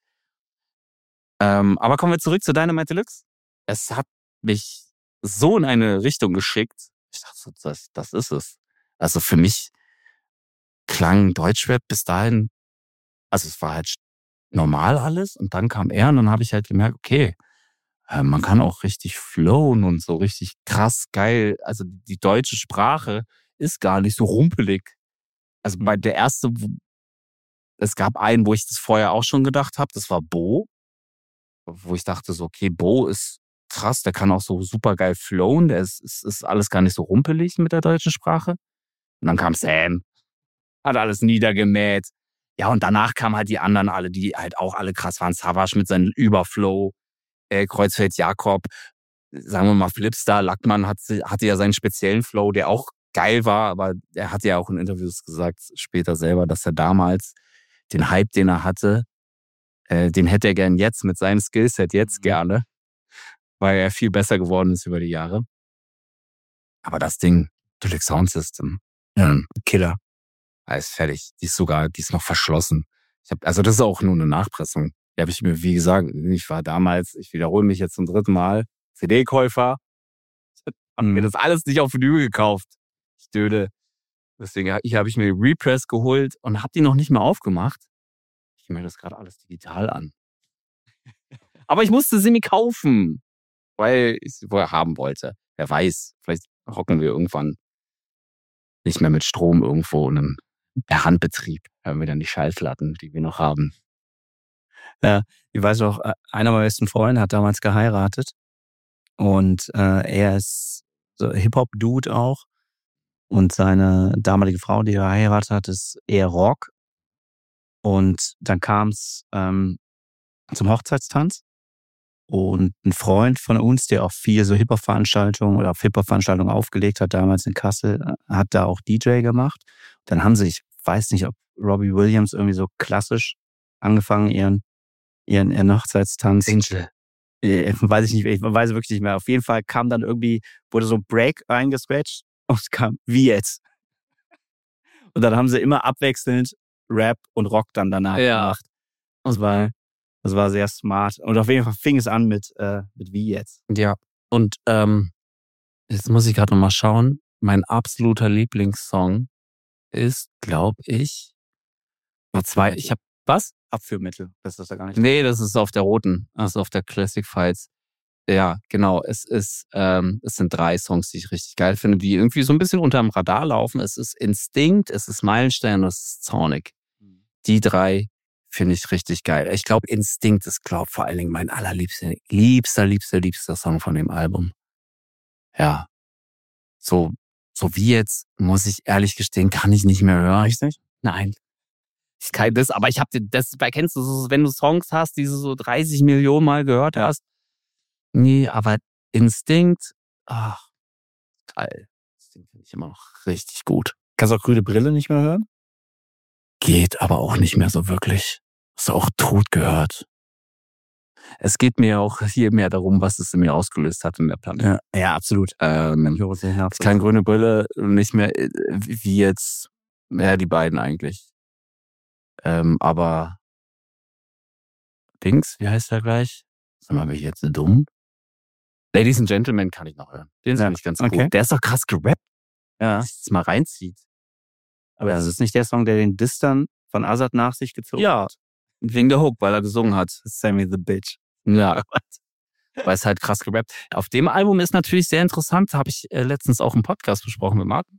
Ähm, aber kommen wir zurück zu Dynamite Deluxe. Es hat mich so in eine Richtung geschickt. Ich dachte so, das, das ist es. Also für mich klang Deutschrap bis dahin, also es war halt normal alles und dann kam er und dann habe ich halt gemerkt, okay, äh, man kann auch richtig flowen und so richtig krass geil. Also die deutsche Sprache ist gar nicht so rumpelig. Also bei der erste, es gab einen, wo ich das vorher auch schon gedacht habe, das war Bo. Wo ich dachte so, okay, Bo ist krass, der kann auch so super geil flowen, der ist, ist, ist alles gar nicht so rumpelig mit der deutschen Sprache. Und dann kam Sam, hat alles niedergemäht. Ja, und danach kamen halt die anderen alle, die halt auch alle krass waren. Savage mit seinem Überflow, äh, Kreuzfeld Jakob, sagen wir mal, Flipstar, Lackmann hatte, hatte ja seinen speziellen Flow, der auch geil war, aber er hatte ja auch in Interviews gesagt, später selber, dass er damals den Hype, den er hatte, äh, den hätte er gern jetzt mit seinem Skillset jetzt gerne, weil er viel besser geworden ist über die Jahre. Aber das Ding, Deluxe Sound System, ähm, Killer, ist fertig. Die ist sogar, die ist noch verschlossen. Ich hab, also das ist auch nur eine Nachpressung. Die habe ich mir, wie gesagt, ich war damals, ich wiederhole mich jetzt zum dritten Mal, C D-Käufer, hab mir das alles nicht auf Vinyl gekauft. Ich döde. Deswegen ich habe ich mir die Repress geholt und habe die noch nicht mal aufgemacht. Ich mir das gerade alles digital an. Aber ich musste sie mir kaufen, weil ich sie vorher haben wollte. Wer weiß, vielleicht hocken wir irgendwann nicht mehr mit Strom irgendwo in einem per Handbetrieb. Haben wir dann die Schallplatten, die wir noch haben. Ja, ich weiß auch, einer meiner besten Freunde hat damals geheiratet und äh, er ist so Hip-Hop-Dude auch und seine damalige Frau, die er geheiratet hat, ist eher Rock und dann kam es ähm, zum Hochzeitstanz und ein Freund von uns, der auch viel so Hip-Hop-Veranstaltungen oder auf Hip-Hop-Veranstaltungen aufgelegt hat, damals in Kassel, hat da auch D J gemacht. Dann haben sie, ich weiß nicht, ob Robbie Williams irgendwie so klassisch angefangen, ihren ihren, ihren Hochzeitstanz. Angel. Äh, weiß ich nicht, ich weiß wirklich nicht mehr. Auf jeden Fall kam dann irgendwie, wurde so ein Break eingescratcht und es kam, wie jetzt? Und dann haben sie immer abwechselnd Rap und Rock dann danach ja. gemacht. Das war, das war sehr smart. Und auf jeden Fall fing es an mit, äh, mit wie jetzt. Ja, und ähm, jetzt muss ich gerade noch mal schauen. Mein absoluter Lieblingssong ist, glaube ich, nur zwei. Ich habe was? Abführmittel. Das ist da gar nicht. Nee, das ist auf der roten. Das ist auf der Classic Files. Ja, genau. Es ist, ähm, es sind drei Songs, die ich richtig geil finde, die irgendwie so ein bisschen unterm Radar laufen. Es ist Instinct, es ist Meilenstein und es ist Sonic. Die drei finde ich richtig geil. Ich glaube, Instinct ist, glaube vor allen Dingen mein allerliebster, liebster, liebster, liebster Song von dem Album. Ja. So, so wie jetzt, muss ich ehrlich gestehen, kann ich nicht mehr hören. Richtig? Nein. Ich kann das, aber ich habe das, kennst du so, wenn du Songs hast, die du so dreißig Millionen Mal gehört hast. Nee, aber Instinct, ach, geil. Instinct finde ich immer noch richtig gut. Kannst du auch Grüne Brille nicht mehr hören? Geht aber auch nicht mehr so wirklich. Ist auch tot gehört. Es geht mir auch hier mehr darum, was es in mir ausgelöst hat in der Platte. Ja, ja, absolut. Ähm, ich kann Grüne Brille nicht mehr, wie jetzt, ja, die beiden eigentlich. Ähm, aber Dings, wie heißt der gleich? Sag mal, bin ich jetzt dumm? Ladies and Gentlemen kann ich noch hören. Den ja, finde ich ganz okay. gut. Der ist doch krass gerappt. Ja. Wenn es mal reinzieht. Aber das ist nicht der Song, der den Diss dann von Azad nach sich gezogen ja, hat. Ja, wegen der Hook, weil er gesungen hat. Sammy the Bitch. Ja, weil es halt krass gerappt. Auf dem Album ist natürlich sehr interessant, habe ich äh, letztens auch im Podcast besprochen mit Martin,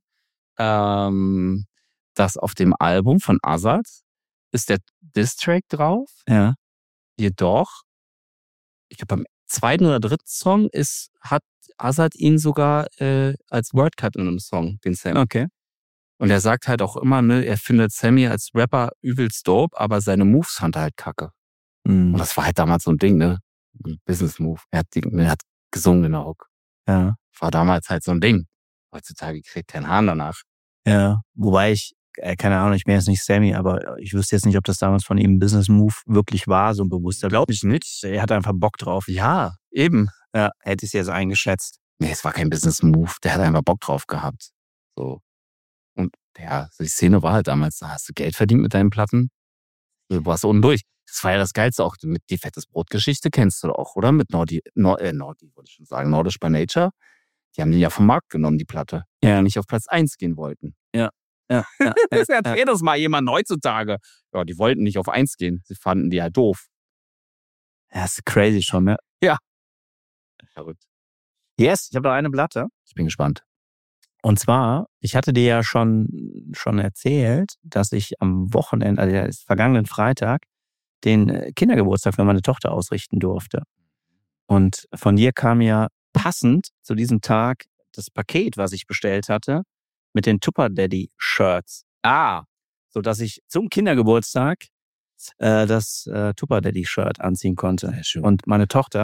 ähm, dass auf dem Album von Azad ist der Diss-Track drauf. Ja. Jedoch, ich glaube, beim zweiten oder dritten Song ist, hat Azad ihn sogar äh, als Wordcut in einem Song, den Sam. Okay. Und er sagt halt auch immer, ne, er findet Sammy als Rapper übelst dope, aber seine Moves fand er halt kacke. Mhm. Und das war halt damals so ein Ding, ne? Ein Business-Move. Er hat, die, er hat gesungen in der Hook. Ja. War damals halt so ein Ding. Heutzutage kriegt kein Hahn danach. Ja, wobei ich, äh, keine Ahnung, ich bin jetzt nicht Sammy, aber ich wüsste jetzt nicht, ob das damals von ihm ein Business-Move wirklich war, so ein bewusster. Glaube ich nicht. Er hatte einfach Bock drauf. Ja, eben. Ja, hätte ich es jetzt eingeschätzt. Nee, es war kein Business-Move. Der hat einfach Bock drauf gehabt. So. Und ja, die Szene war halt damals, da hast du Geld verdient mit deinen Platten. Du warst unten durch. Das war ja das Geilste auch. Mit die fettes Brot-Geschichte kennst du auch, oder? Mit Nordi, Nord, äh, Nordi, wollte ich schon sagen, Nordisch by Nature. Die haben die ja vom Markt genommen, die Platte. Die ja nicht auf Platz eins gehen wollten. Ja. Ja. ja das erzählt das mal jemand heutzutage. Ja, die wollten nicht auf eins gehen. Sie fanden die halt doof. Ja, das ist crazy schon, ne? Ja. Verrückt. Yes, ich habe noch eine Platte. Ich bin gespannt. Und zwar, ich hatte dir ja schon, schon erzählt, dass ich am Wochenende, also vergangenen Freitag, den Kindergeburtstag für meine Tochter ausrichten durfte. Und von dir kam ja passend zu diesem Tag das Paket, was ich bestellt hatte, mit den Tupper Daddy Shirts. Ah, so dass ich zum Kindergeburtstag äh, das äh, Tupper Daddy Shirt anziehen konnte. Und meine Tochter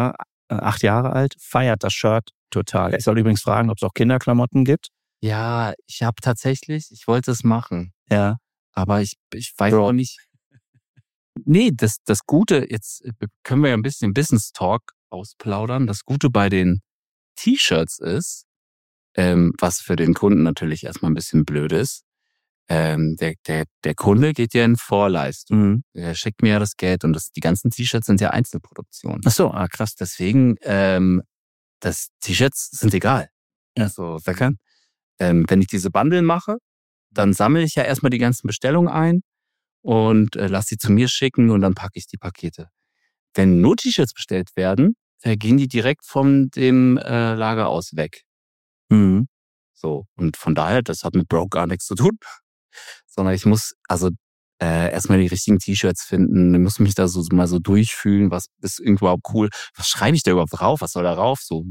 acht Jahre alt, feiert das Shirt total. Ich soll übrigens fragen, ob es auch Kinderklamotten gibt. Ja, ich habe tatsächlich, ich wollte es machen. Ja. Aber ich, ich weiß auch nicht. Nee, das, das Gute, jetzt können wir ja ein bisschen Business Talk ausplaudern. Das Gute bei den T-Shirts ist, ähm, was für den Kunden natürlich erstmal ein bisschen blöd ist, ähm, der, der, der Kunde geht ja in Vorleistung. Mhm. Er schickt mir ja das Geld und das, die ganzen T-Shirts sind ja Einzelproduktionen. Ach so, ah, krass. Deswegen, ähm, das T-Shirts sind egal. Ja. So, wer kann? Ähm, wenn ich diese Bundle mache, dann sammle ich ja erstmal die ganzen Bestellungen ein und äh, lasse sie zu mir schicken und dann packe ich die Pakete. Wenn nur T-Shirts bestellt werden, äh, gehen die direkt von dem äh, Lager aus weg. Mhm. So, und von daher, das hat mit Broke gar nichts zu tun. Sondern ich muss also äh, erstmal die richtigen T-Shirts finden, ich muss mich da so mal so durchfühlen, was ist überhaupt cool, was schreibe ich da überhaupt drauf, was soll da drauf? So,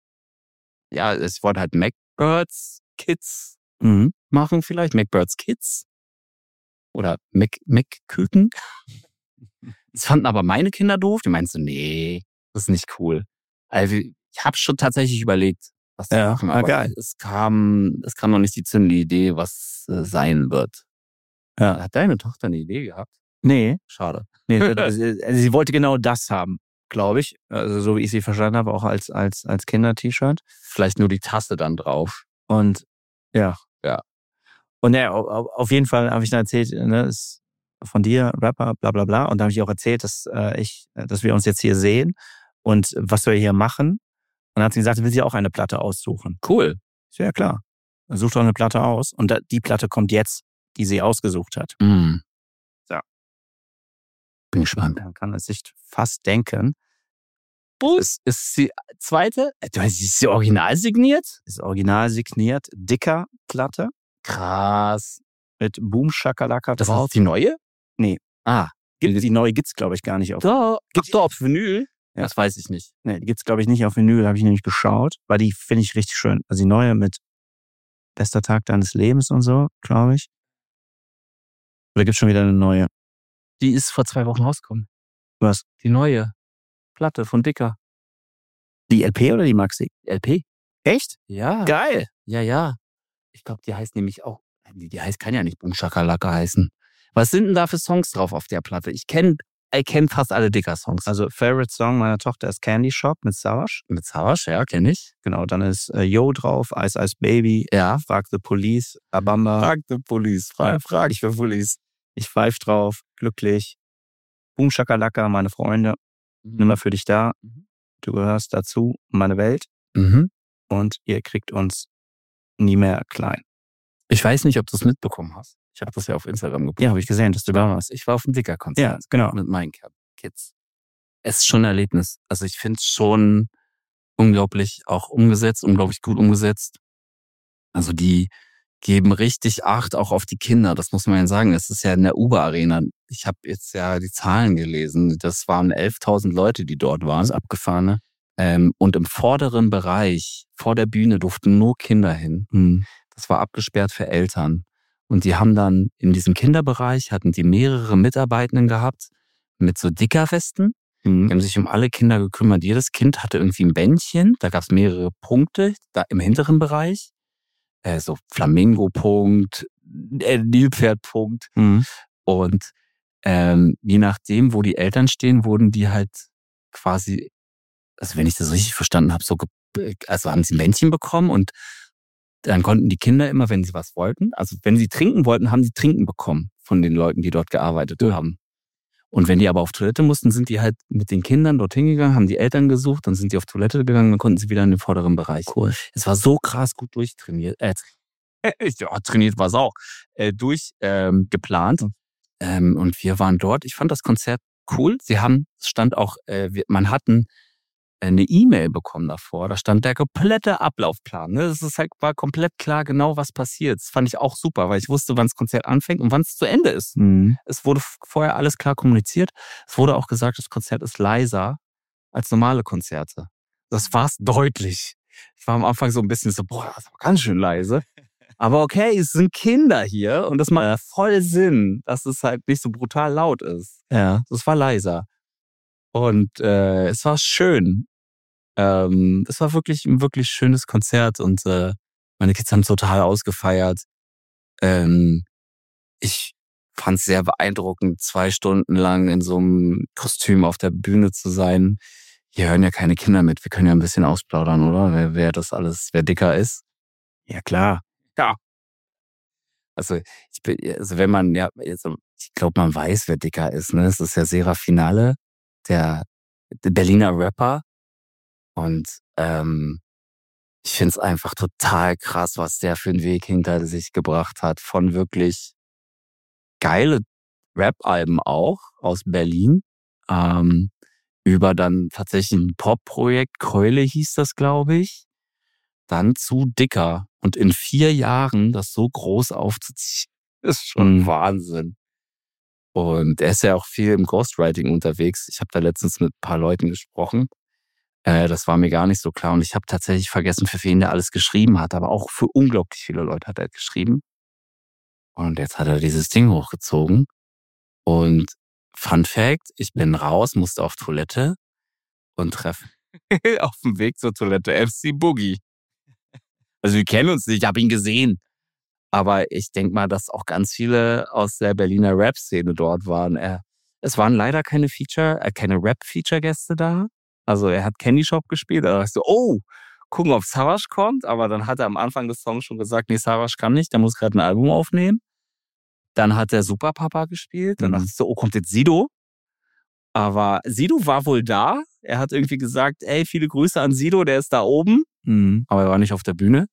ja, ich wollte halt MacBirds Kids Mhm. machen vielleicht, MacBirds Kids oder Mac, Mac-Küken. Das fanden aber meine Kinder doof, die meinten so, nee, das ist nicht cool. Also ich habe schon tatsächlich überlegt, was zu Ja, machen, ah, aber geil. es kam, es kam noch nicht die zündende Idee, was äh, sein wird. Ja. Hat deine Tochter eine Idee gehabt? Nee, Schade. nee also, sie wollte genau das haben, glaube ich. Also so wie ich sie verstanden habe, auch als, als, als Kinder-T-Shirt. Vielleicht nur die Taste dann drauf. Und ja. Ja. Und ja, auf, auf jeden Fall habe ich dann erzählt, ne, ist von dir, Rapper, bla bla bla. Und da habe ich auch erzählt, dass äh, ich, dass wir uns jetzt hier sehen und was wir hier machen. Und dann hat sie gesagt, will sie auch eine Platte aussuchen. Cool. Ich so, ja klar. Such doch eine Platte aus. Und da, die Platte kommt jetzt, die sie ausgesucht hat. Mm. So. Bin gespannt. Man kann es sich fast denken. Ist, ist die zweite? Du meinst, ist sie original signiert? Ist original signiert, dicker Platte Krass. mit Boom Shakalaka Das drauf. ist die neue? Nee. Ah. Gibt, die neue gibt's, glaube ich, gar nicht auf. Da, gibt's doch auf Vinyl? Ja. Das weiß ich nicht. Nee, die gibt's, glaube ich, nicht auf Vinyl, habe ich nämlich geschaut, weil die finde ich richtig schön. Also die neue mit Bester Tag deines Lebens und so, glaube ich. Oder gibt's schon wieder eine neue? Die ist vor zwei Wochen rausgekommen. Was? Die neue Platte von Dicker. Die L P oder die Maxi? L P? Echt? Ja. Geil. Ja, ja. Ich glaube, die heißt nämlich auch, die, die heißt, kann ja nicht Boom Shakalaka heißen. Was sind denn da für Songs drauf auf der Platte? Ich kenne ich kenn fast alle Dicker-Songs. Also Favorite Song meiner Tochter ist Candy Shop mit Savage. Mit Savage, ja, kenne ich. Genau, dann ist äh, Yo drauf, Ice Ice Baby, Ja. Frag the Police, Abamba. Frag the Police. Frag, Ja. frag ich für Police. Ich pfeif drauf, glücklich. Boom Shakalaka, meine Freunde, nimmer für dich da. Mhm. Du gehörst dazu, meine Welt. Mhm. Und ihr kriegt uns nie mehr klein. Ich weiß nicht, ob du es mitbekommen hast. Ich habe das ja auf Instagram gepostet. Ja, habe ich gesehen, dass du da warst. Ich war auf dem Dicker-Konzert. Ja, genau. Mit meinen Kids. Es ist schon ein Erlebnis. Also ich finde es schon unglaublich auch umgesetzt, unglaublich gut umgesetzt. Also die geben richtig Acht auch auf die Kinder. Das muss man ja sagen. Es ist ja in der Uber-Arena. Ich habe jetzt ja die Zahlen gelesen. Das waren elftausend Leute, die dort waren. Das ist abgefahren, ne? Ähm, und im vorderen Bereich, vor der Bühne, durften nur Kinder hin. Hm. Das war abgesperrt für Eltern. Und die haben dann in diesem Kinderbereich, hatten die mehrere Mitarbeitenden gehabt mit so Dickerwesten. Hm. Die haben sich um alle Kinder gekümmert. Jedes Kind hatte irgendwie ein Bändchen. Da gab es mehrere Punkte da im hinteren Bereich. Äh, so Flamingo-Punkt, äh, Nilpferd-Punkt. Hm. Und ähm, je nachdem, wo die Eltern stehen, wurden die halt quasi, also wenn ich das richtig verstanden habe, so, ge- also haben sie ein Bändchen bekommen und dann konnten die Kinder immer, wenn sie was wollten, also wenn sie trinken wollten, haben sie Trinken bekommen von den Leuten, die dort gearbeitet Ja. haben. Und wenn die aber auf Toilette mussten, sind die halt mit den Kindern dorthin gegangen, haben die Eltern gesucht, dann sind die auf Toilette gegangen, dann konnten sie wieder in den vorderen Bereich. Cool. Es war so krass gut durchtrainiert. Äh, ja, trainiert war es auch. Äh, durch ähm, geplant. Mhm. Ähm, und wir waren dort. Ich fand das Konzert cool. Sie haben, es stand auch, äh, wir, man hatten eine E-Mail bekommen davor. Da stand der komplette Ablaufplan. Ne? Das ist halt, war komplett klar, genau was passiert. Das fand ich auch super, weil ich wusste, wann das Konzert anfängt und wann es zu Ende ist. Hm. Es wurde vorher alles klar kommuniziert. Es wurde auch gesagt, das Konzert ist leiser als normale Konzerte. Das war es deutlich. Ich war am Anfang so ein bisschen so, boah, das war ganz schön leise. Aber okay, es sind Kinder hier und das macht voll Sinn, dass es halt nicht so brutal laut ist. Ja. Es war leiser. Und äh, es war schön. Ähm, das war wirklich ein wirklich schönes Konzert und äh, meine Kids haben total ausgefeiert. Ähm, ich fand es sehr beeindruckend, zwei Stunden lang in so einem Kostüm auf der Bühne zu sein. Hier hören ja keine Kinder mit. Wir können ja ein bisschen ausplaudern, oder? Wer, wer das alles, wer dicker ist. Ja, klar. Ja. Also, ich bin, also wenn man, ja, also ich glaube, man weiß, wer dicker ist. Ne? Das ist ja Sera Finale, der, der Berliner Rapper. Und ähm, ich finde es einfach total krass, was der für einen Weg hinter sich gebracht hat. Von wirklich geile Rap-Alben auch aus Berlin. Ähm, über dann tatsächlich ein Pop-Projekt, Keule hieß das, glaube ich. Dann zu Dicker. Und in vier Jahren das so groß aufzuziehen, ist schon Mhm. Wahnsinn. Und er ist ja auch viel im Ghostwriting unterwegs. Ich habe da letztens mit ein paar Leuten gesprochen. Äh, das war mir gar nicht so klar. Und ich habe tatsächlich vergessen, für wen der alles geschrieben hat. Aber auch für unglaublich viele Leute hat er geschrieben. Und jetzt hat er dieses Ding hochgezogen. Und Fun Fact, ich bin raus, musste auf Toilette und treffe auf dem Weg zur Toilette M C Boogie. Also wir kennen uns nicht, ich habe ihn gesehen. Aber ich denke mal, dass auch ganz viele aus der Berliner Rap-Szene dort waren. Er, es waren leider keine Feature, äh, keine Rap-Feature-Gäste da. Also er hat Candy Shop gespielt. Da dachte ich so, oh, gucken, ob Savage kommt. Aber dann hat er am Anfang des Songs schon gesagt, nee, Savage kann nicht, der muss gerade ein Album aufnehmen. Dann hat er Super Papa gespielt. Dann Mhm. dachte ich so, oh, kommt jetzt Sido? Aber Sido war wohl da. Er hat irgendwie gesagt, ey, viele Grüße an Sido, der ist da oben. Mhm. Aber er war nicht auf der Bühne.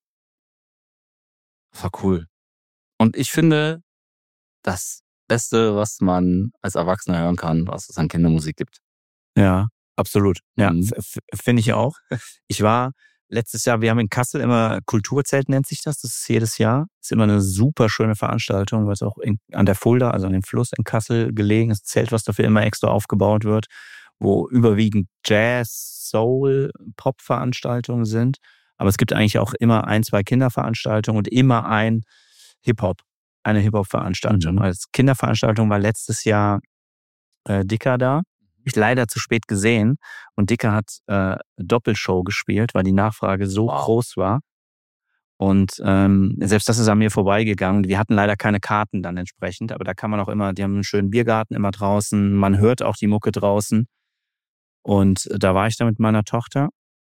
Das war cool. Und ich finde, das Beste, was man als Erwachsener hören kann, was es an Kindermusik gibt. Ja, absolut. Ja, Mhm. f- f- finde ich auch. Ich war letztes Jahr, wir haben in Kassel immer Kulturzelt, nennt sich das. Das ist jedes Jahr. Ist immer eine super schöne Veranstaltung, weil es auch in, an der Fulda, also an dem Fluss in Kassel gelegen ist. Zelt, was dafür immer extra aufgebaut wird, wo überwiegend Jazz, Soul, Pop-Veranstaltungen sind. Aber es gibt eigentlich auch immer ein, zwei Kinderveranstaltungen und immer ein Hip-Hop, eine Hip-Hop-Veranstaltung. Mhm. Als Kinderveranstaltung war letztes Jahr äh, Dicker da. Ich leider zu spät gesehen und Dicker hat äh, Doppelshow gespielt, weil die Nachfrage so Wow. groß war. Und ähm, selbst das ist an mir vorbeigegangen. Wir hatten leider keine Karten dann entsprechend, aber da kann man auch immer, die haben einen schönen Biergarten immer draußen, man hört auch die Mucke draußen. Und da war ich da mit meiner Tochter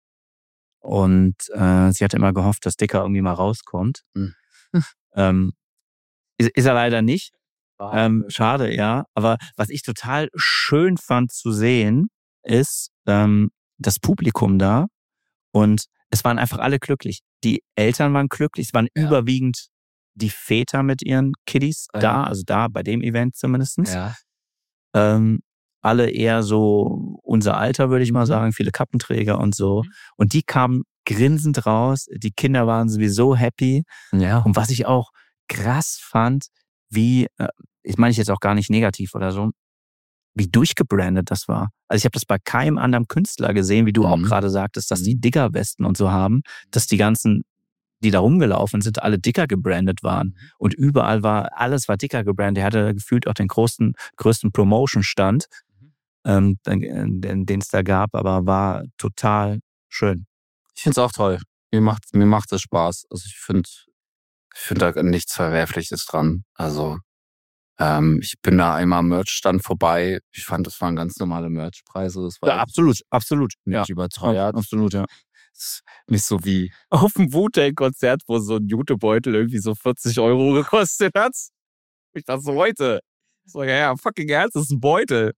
und äh, sie hatte immer gehofft, dass Dicker irgendwie mal rauskommt. Mhm. ähm, ist, ist er leider nicht. Schade. Ähm, schade, ja. Aber was ich total schön fand zu sehen, ist ähm, das Publikum da. Und es waren einfach alle glücklich. Die Eltern waren glücklich. Es waren Ja. überwiegend die Väter mit ihren Kiddies Ja. da, also da bei dem Event zumindest. Ja. Ähm, alle eher so unser Alter, würde ich mal Mhm. sagen, viele Kappenträger und so. Mhm. Und die kamen grinsend raus. Die Kinder waren sowieso happy. Ja. Und was ich auch krass fand, wie, äh, ich meine ich jetzt auch gar nicht negativ oder so, wie durchgebrandet das war. Also ich habe das bei keinem anderen Künstler gesehen, wie du auch Mhm. gerade sagtest, dass Mhm. die Digger-Westen und so haben, dass die ganzen, die da rumgelaufen sind, alle Dicker gebrandet waren. Und überall war, alles war Dicker gebrandet. Er hatte gefühlt auch den größten, größten Promotion-Stand, ähm, den den es da gab, aber war total schön. Ich finde es auch toll. Mir macht mir macht es Spaß. Also ich finde ich finde da nichts Verwerfliches dran. Also ähm, ich bin da einmal am Merch-Stand vorbei. Ich fand, das waren ganz normale Merchpreise. Das war Ja, absolut, absolut. nicht Ja, überteuert. absolut, ja. Das ist nicht so wie auf dem Wu-Tang-Konzert, wo so ein Jutebeutel irgendwie so vierzig Euro gekostet hat. Ich dachte so, heute. So, ja, ja, fucking ernst, das ist ein Beutel.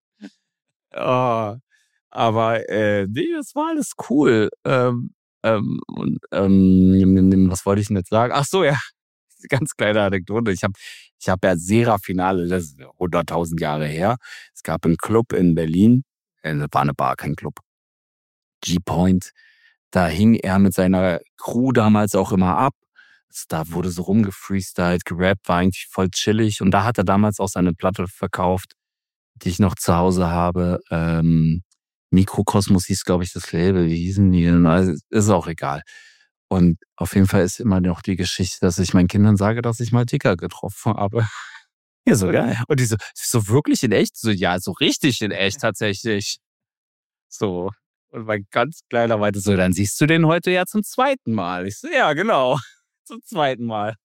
Oh, aber äh, nee, das war alles cool. Ähm, ähm, und ähm, was wollte ich denn jetzt sagen? Ach so, ja, ganz kleine Anekdote. Ich habe ich hab ja Sera Finale, das ist hunderttausend Jahre her. Es gab einen Club in Berlin, äh, war eine Bar, kein Club. G-Point. Da hing er mit seiner Crew damals auch immer ab. Da wurde so rumgefreestylt, gerappt, war eigentlich voll chillig. Und da hat er damals auch seine Platte verkauft, die ich noch zu Hause habe. Ähm, Mikrokosmos hieß, glaube ich, das Label. Wie hießen die denn? Also, ist auch egal. Und auf jeden Fall ist immer noch die Geschichte, dass ich meinen Kindern sage, dass ich mal Dicker getroffen habe. Ja, so geil. Und die so, so wirklich in echt? So, ja, so richtig in echt tatsächlich. So. Und mein ganz Kleiner meinte so, dann siehst du den heute ja zum zweiten Mal. Ich so, ja, genau, zum zweiten Mal.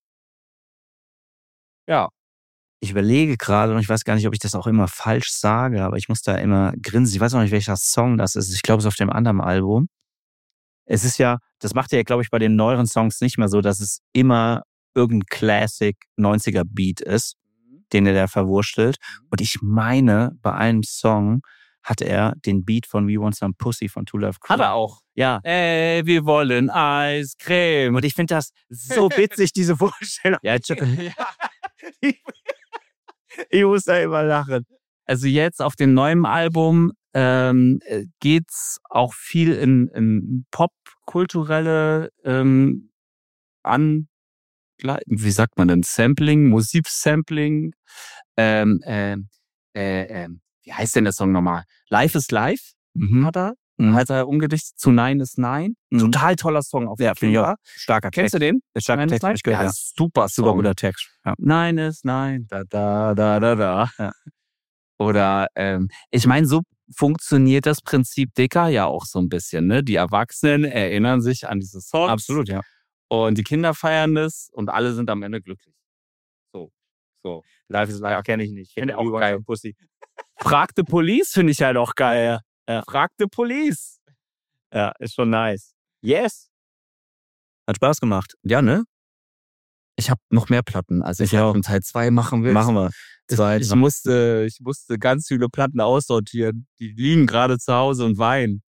Ja. Ich überlege gerade, und ich weiß gar nicht, ob ich das auch immer falsch sage, aber ich muss da immer grinsen. Ich weiß auch nicht, welcher Song das ist. Ich glaube, es ist auf dem anderen Album. Es ist ja, das macht er ja, glaube ich, bei den neueren Songs nicht mehr so, dass es immer irgendein Classic neunziger Beat ist, den er da verwurstelt. Und ich meine, bei einem Song hat er den Beat von We Want Some Pussy von Two Live Crew. Hat er auch. Ja. Ey, wir wollen Eiscreme. Und ich finde das so witzig, diese Vorstellung. Ja, ja. Ich, ich muss da immer lachen. Also jetzt auf dem neuen Album ähm, geht's auch viel in, in popkulturelle ähm, an, wie sagt man denn, Sampling, Musiksampling. Ähm, äh, äh, äh, wie heißt denn der Song nochmal? Life is Life Mhm. hat er. Mhm. Hat er umgedichtet zu Nine is Nine. Mhm. Total toller Song auf Ja, finde ich auch. Starker Kennst Text. du den? Starker Nine is Text, hab ich Nine? gehört, Ja, ja. super, Super Song. guter Text. Ja. Nine is Nine, da, da, da, da, da. Ja. Oder, ähm, ich meine, so funktioniert das Prinzip Dicker ja auch so ein bisschen, ne? Die Erwachsenen erinnern sich an diese Songs. Absolut, ja. Und die Kinder feiern das und alle sind am Ende glücklich. So, so. Life is Life kenne ich nicht. Finde We auch Want geil. Some Pussy. Frag the Police finde ich halt auch geil. Ja. Frag the Police. Ja, ist schon nice. Yes. Hat Spaß gemacht. Ja, ne? Ich habe noch mehr Platten, also ich Ich auch. auch Teil zwei machen will. Machen wir. Zwei. Ich musste, ich musste ganz viele Platten aussortieren. Die liegen gerade zu Hause und weinen.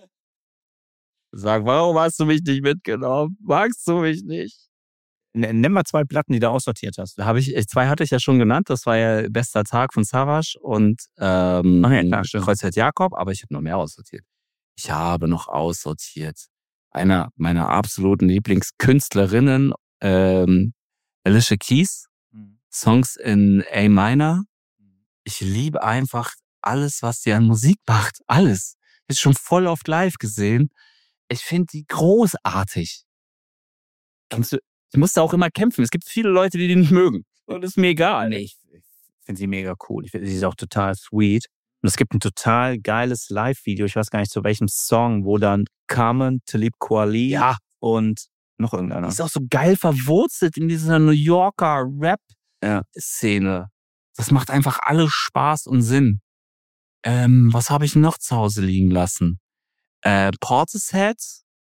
Sag, warum hast du mich nicht mitgenommen? Magst du mich nicht? N- Nenn mal zwei Platten, die du aussortiert hast. Da habe ich, zwei hatte ich ja schon genannt. Das war ja Bester Tag von Savage und ähm, Ach ja, klar, stimmt. Kreuzfeld Jakob, aber ich habe noch mehr aussortiert. Ich habe noch aussortiert. Einer meiner absoluten Lieblingskünstlerinnen, ähm, Alicia Keys, Songs in A Minor. Ich liebe einfach alles, was die an Musik macht. Alles. Ich habe schon voll oft live gesehen. Ich finde die großartig. Kennst du, ich musste auch immer kämpfen. Es gibt viele Leute, die die nicht mögen. Und das ist mir egal. Nee, ich finde sie mega cool. Ich finde sie ist auch total sweet. Und es gibt ein total geiles Live-Video, ich weiß gar nicht zu welchem Song, wo dann Carmen, Talib Kweli Ja. und noch Die irgendeiner. ist auch so geil verwurzelt in dieser New Yorker Rap-Szene. Ja. Das macht einfach alles Spaß und Sinn. Ähm, was habe ich noch zu Hause liegen lassen? Äh, Portishead,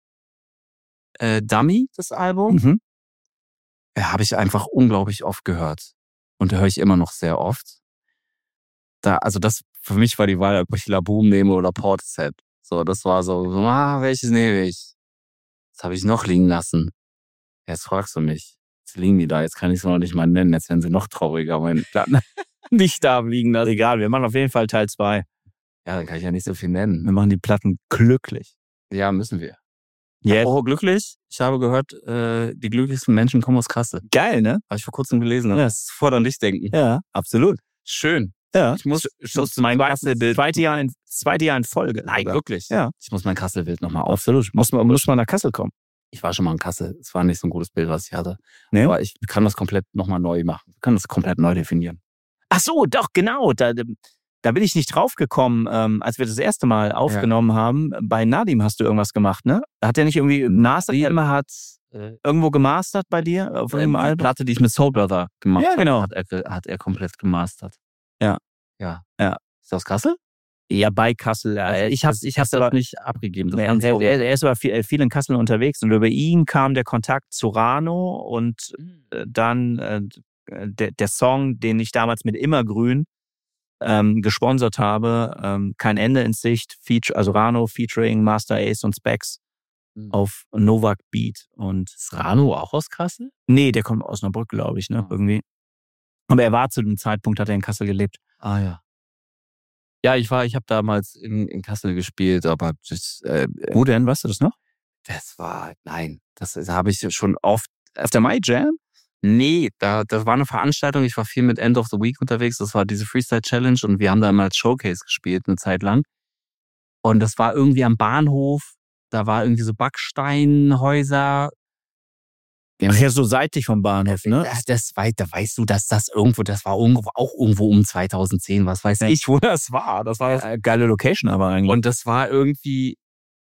äh, Dummy, das Album. Mhm. Ja, habe ich einfach unglaublich oft gehört. Und höre ich immer noch sehr oft. Da, also das für mich war die Wahl, ob ich La Boom nehme oder Portishead. So, das war so, so ah, welches nehme ich? Was habe ich noch liegen lassen? Jetzt fragst du mich. Jetzt liegen die da, jetzt kann ich sie noch nicht mal nennen. Jetzt werden sie noch trauriger, meine Platten nicht da liegen lassen. Egal, wir machen auf jeden Fall Teil zwei. Ja, dann kann ich ja nicht so viel Wir nennen. machen die Platten glücklich. Ja, müssen wir. Yes. Oh, glücklich. Ich habe gehört, äh, die glücklichsten Menschen kommen aus Kassel. Geil, ne? Habe ich vor kurzem gelesen. Ja. Das ist sofort an dich denken. Ja, absolut. Schön. Ja. Ich muss, ich muss mein mein Kasselbild. Kasselbild. Zweite Jahr in, zweite Jahr in Folge. Nein, sogar. wirklich. Ja. Ich muss mein Kasselbild nochmal auf. Absolut. Muss man, muss man nach Kassel kommen. Ich war schon mal in Kassel. Es war nicht so ein gutes Bild, was ich hatte. Nee? Aber ich kann das komplett nochmal neu machen. Ich kann das komplett neu definieren. Ach so, doch, genau. Da, da bin ich nicht drauf gekommen, ähm, als wir das erste Mal aufgenommen haben. Bei Nadim hast du irgendwas gemacht, ne? Hat der nicht irgendwie Master immer hat Äh, irgendwo gemastert bei dir auf Von irgendeinem der Album? Platte, die ich mit Soul Brother gemacht Ja, habe, genau. hat er, ge- hat er komplett gemastert. Ja. Ja. Ja. Ist das aus Kassel? Ja, bei Kassel. Äh, ich habe ich hab's das aber nicht abgegeben. Das Er, war ein er, Soul. er ist aber viel, äh, viel in Kassel unterwegs und über ihn kam der Kontakt zu Rano und äh, dann äh, der, der Song, den ich damals mit Immergrün ähm, gesponsert habe, ähm, Kein Ende in Sicht, Feature, also Rano featuring Master Ace und Specs Mhm. auf Novak Beat. Und Ist Rano auch aus Kassel? nee, der kommt aus Osnabrück, glaube ich, ne, Ah. irgendwie. Aber er war zu dem Zeitpunkt, hat er in Kassel gelebt. Ah ja. Ja, ich war, ich habe damals in, in Kassel gespielt, aber das, äh, Wo denn, weißt du das noch? das war, nein, das, das habe ich schon oft. Auf der Mai Jam? Nee, da, das war eine Veranstaltung, ich war viel mit End of the Week unterwegs, das war diese Freestyle Challenge und wir haben da immer als Showcase gespielt, eine Zeit lang. Und das war irgendwie am Bahnhof, da war irgendwie so Backsteinhäuser. Ach ja, so seitlich vom Bahnhof, ne? Das, das wei- da weißt du, dass das irgendwo, das war irgendwo, auch irgendwo um zweitausendzehn, was weiß Ja. ich, wo das war. Das war Äh, geile Location aber eigentlich. und das war irgendwie,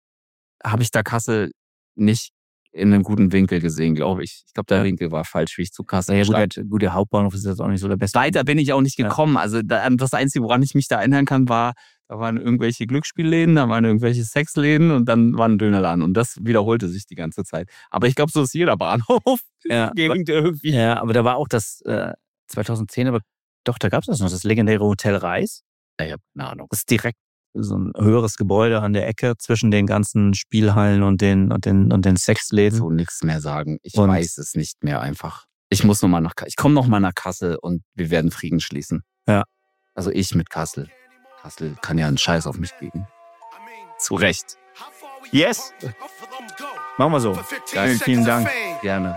habe ich da Kassel nicht in einem guten Winkel gesehen, glaube ich. Ich glaube, der Winkel war falsch, wie ich zu Kassel ja, gut, der, gut, der Hauptbahnhof ist jetzt auch nicht so der beste. Weiter bin ich auch nicht gekommen. Ja. Also das Einzige, woran ich mich da erinnern kann, war, da waren irgendwelche Glücksspielläden, da waren irgendwelche Sexläden und dann war ein Dönerladen. Und das wiederholte sich die ganze Zeit. Aber ich glaube, so ist jeder Bahnhof. Ja, irgendwie. Ja, aber da war auch das äh, zweitausendzehn, aber doch, da gab es das noch, das legendäre Hotel Reis. Ja, ich habe keine Ahnung. Das ist direkt so ein höheres Gebäude an der Ecke zwischen den ganzen Spielhallen und den und den und den Sexläden. So nichts mehr sagen. Ich und weiß es nicht mehr einfach. Ich muss noch mal nach Ich komme noch mal nach Kassel und wir werden Frieden schließen. Ja. Also ich mit Kassel. Kassel kann ja einen Scheiß auf mich geben. Zu Recht. Yes. Machen wir so. Geil. Vielen Dank. Gerne.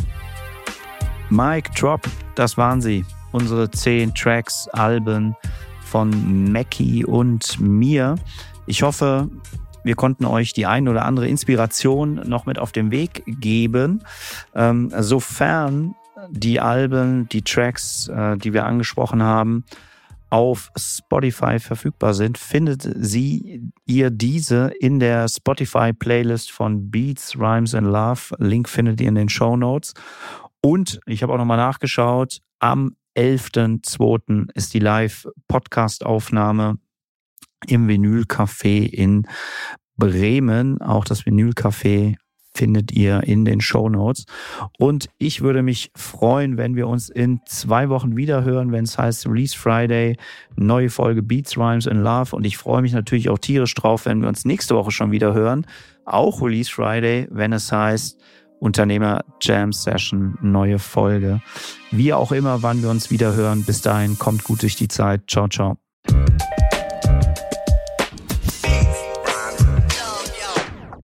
Mic Drop, das waren sie. Unsere zehn Tracks, Alben von Mackie und mir. Ich hoffe, wir konnten euch die ein oder andere Inspiration noch mit auf den Weg geben. Ähm, sofern die Alben, die Tracks, äh, die wir angesprochen haben, auf Spotify verfügbar sind, findet sie ihr diese in der Spotify-Playlist von Beats, Rhymes and Love. Link findet ihr in den Shownotes. Und ich habe auch nochmal nachgeschaut, am elften zweiten ist die Live-Podcast-Aufnahme im Vinyl-Café in Bremen. Auch das Vinyl-Café findet ihr in den Shownotes. Und ich würde mich freuen, wenn wir uns in zwei Wochen wieder hören, wenn es heißt Release Friday, neue Folge Beats, Rhymes and Love. Und ich freue mich natürlich auch tierisch drauf, wenn wir uns nächste Woche schon wieder hören. Auch Release Friday, wenn es heißt Unternehmer Jam Session, neue Folge. Wie auch immer, wann wir uns wieder hören. Bis dahin, kommt gut durch die Zeit. Ciao, ciao.